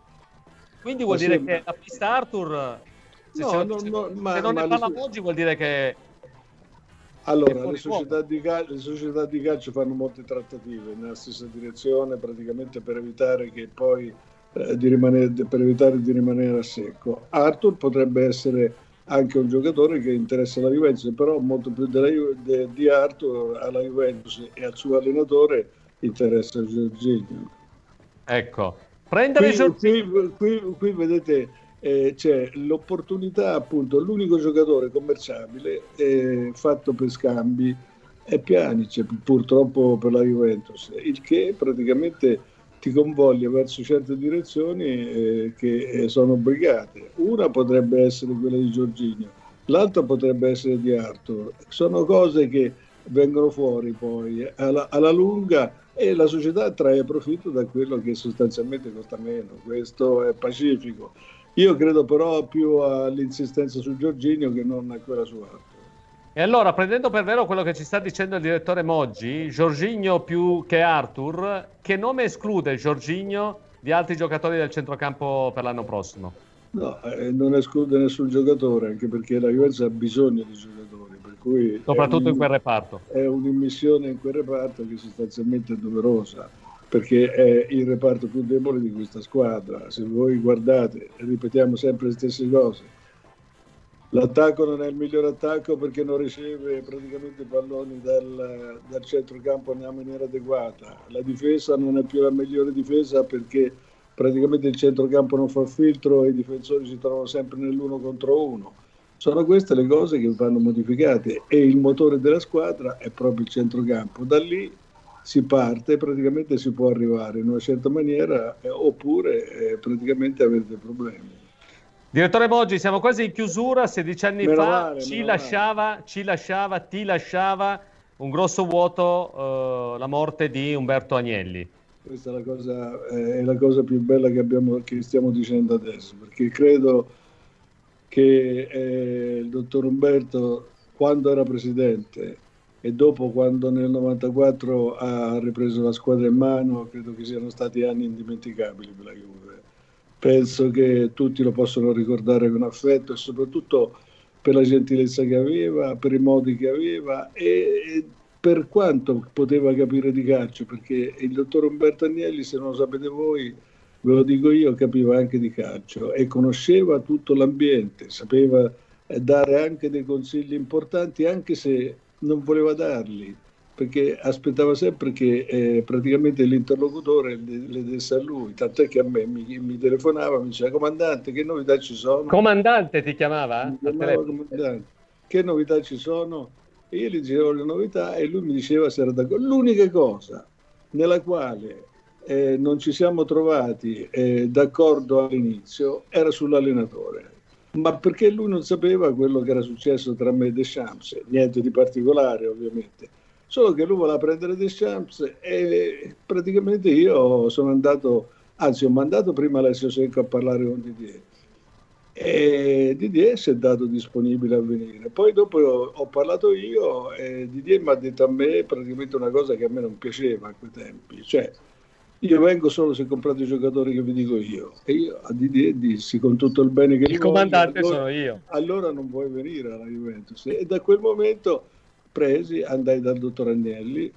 Quindi vuol Eh, dire sì, che la pista Arthur, se, No, se, no, se- no, ma- se non ma ne le parliamo su- oggi vuol dire che... Allora, fuori le società, di cal- le società di calcio fanno molte trattative nella stessa direzione, praticamente per evitare che poi eh, di rimanere, per evitare di rimanere a secco. Arthur potrebbe essere anche un giocatore che interessa la Juventus, però molto più della Ju- de- di Arthur alla Juventus e al suo allenatore interessa Jorginho. Ecco, prendere Qui, Jorginho... qui, qui, qui vedete, eh, c'è l'opportunità, appunto, l'unico giocatore commerciabile eh, fatto per scambi è Pjanic, purtroppo per la Juventus, il che praticamente ti convoglia verso certe direzioni eh, che eh, sono obbligate. Una potrebbe essere quella di Jorginho, l'altra potrebbe essere di Arthur. Sono cose che vengono fuori poi eh, alla, alla lunga, e la società trae profitto da quello che sostanzialmente costa meno. Questo è pacifico. Io credo però più all'insistenza su Jorginho che non a quella su Arthur. E allora, prendendo per vero quello che ci sta dicendo il direttore Moggi, Jorginho più che Arthur, che nome esclude Jorginho di altri giocatori del centrocampo per l'anno prossimo? No, eh, non esclude nessun giocatore, anche perché la Juventus ha bisogno di giocatori, per cui Soprattutto un, in quel reparto. È un'immissione in quel reparto che sostanzialmente è doverosa, perché è il reparto più debole di questa squadra. Se voi guardate, ripetiamo sempre le stesse cose. L'attacco non è il miglior attacco perché non riceve praticamente i palloni dal, dal centrocampo nella maniera adeguata. La difesa non è più la migliore difesa perché praticamente il centrocampo non fa filtro e i difensori si trovano sempre nell'uno contro uno. Sono queste le cose che vanno modificate e il motore della squadra è proprio il centrocampo. Da lì si parte, praticamente si può arrivare in una certa maniera eh, oppure eh, praticamente avete problemi. Direttore Moggi, siamo quasi in chiusura. sedici anni Meno fa male, ci meno lasciava, ci lasciava, ti lasciava un grosso vuoto eh, la morte di Umberto Agnelli. Questa è la cosa, eh, è la cosa più bella che, abbiamo, che stiamo dicendo adesso, perché credo che eh, il dottor Umberto, quando era presidente e dopo quando nel novantaquattro ha ripreso la squadra in mano, credo che siano stati anni indimenticabili per la Juve. Penso che tutti lo possono ricordare con affetto e soprattutto per la gentilezza che aveva, per i modi che aveva e, e per quanto poteva capire di calcio, perché il dottor Umberto Agnelli, se non lo sapete voi, ve lo dico io, capiva anche di calcio e conosceva tutto l'ambiente, sapeva dare anche dei consigli importanti, anche se non voleva darli, perché aspettava sempre che eh, praticamente l'interlocutore le, le desse a lui, tant'è che a me mi, mi telefonava, mi diceva comandante che novità ci sono? Comandante ti chiamava? Mi chiamava comandante, che novità ci sono? E io gli dicevo le novità e lui mi diceva se era d'accordo. L'unica cosa nella quale eh, non ci siamo trovati eh, d'accordo all'inizio era sull'allenatore, ma perché lui non sapeva quello che era successo tra me e Deschamps, niente di particolare ovviamente, solo che lui voleva prendere Deschamps e praticamente io sono andato, anzi ho mandato prima Alessio Secco a parlare con Didier e Didier si è dato disponibile a venire, poi dopo ho, ho parlato io e Didier mi ha detto a me praticamente una cosa che a me non piaceva a quei tempi, cioè io vengo solo se comprate i giocatori che vi dico io, e io a Didier dissi con tutto il bene che il gli comandante voglio, allora, sono io, allora non vuoi venire alla Juventus, e da quel momento presi, andai dal dottor Agnelli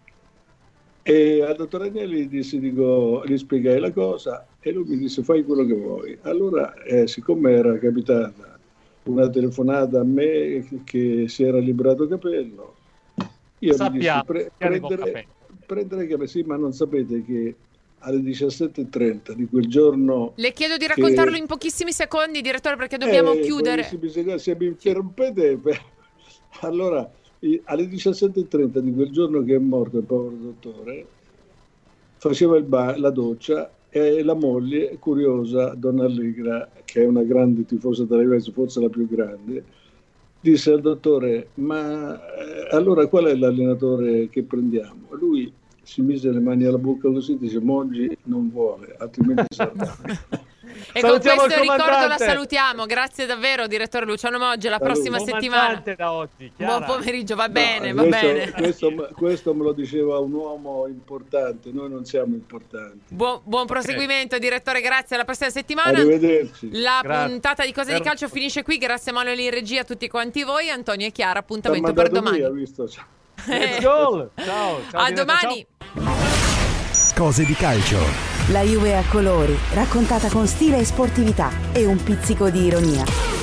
e al dottor Agnelli gli dissi, dico, gli spiegai la cosa e lui mi disse fai quello che vuoi. Allora eh, siccome era capitata una telefonata a me che, che si era liberato capello, io sappiamo mi dissi pre- prendere, prendere capello, sì, ma non sapete che alle diciassette e trenta di quel giorno le chiedo di raccontarlo che... in pochissimi secondi, direttore, perché dobbiamo eh, chiudere. Secondi, se mi interrompete allora alle diciassette e trenta di quel giorno che è morto il povero dottore, faceva il ba- la doccia e la moglie, curiosa, Donna Allegra, che è una grande tifosa della Juventus, forse la più grande, disse al dottore ma eh, allora qual è l'allenatore che prendiamo? Lui si mise le mani alla bocca così e dice Moggi non vuole, altrimenti sarà. E con questo ricordo la salutiamo. Grazie davvero, direttore Luciano Moggi. Alla Saluto. prossima settimana. Da oggi, buon pomeriggio, va bene, no, va questo, bene. Questo, questo me lo diceva un uomo importante, noi non siamo importanti. Buon, buon proseguimento, okay. Direttore, grazie. Alla prossima settimana. Arrivederci. La grazie. Puntata di Cose di Calcio finisce qui. Grazie a Manuel in regia, a tutti quanti voi. Antonio e Chiara, appuntamento per domani. Via, visto? Ciao. Let's go. Ciao, ciao. A domani. Ciao. Cose di Calcio. La Juve a colori, raccontata con stile e sportività e un pizzico di ironia.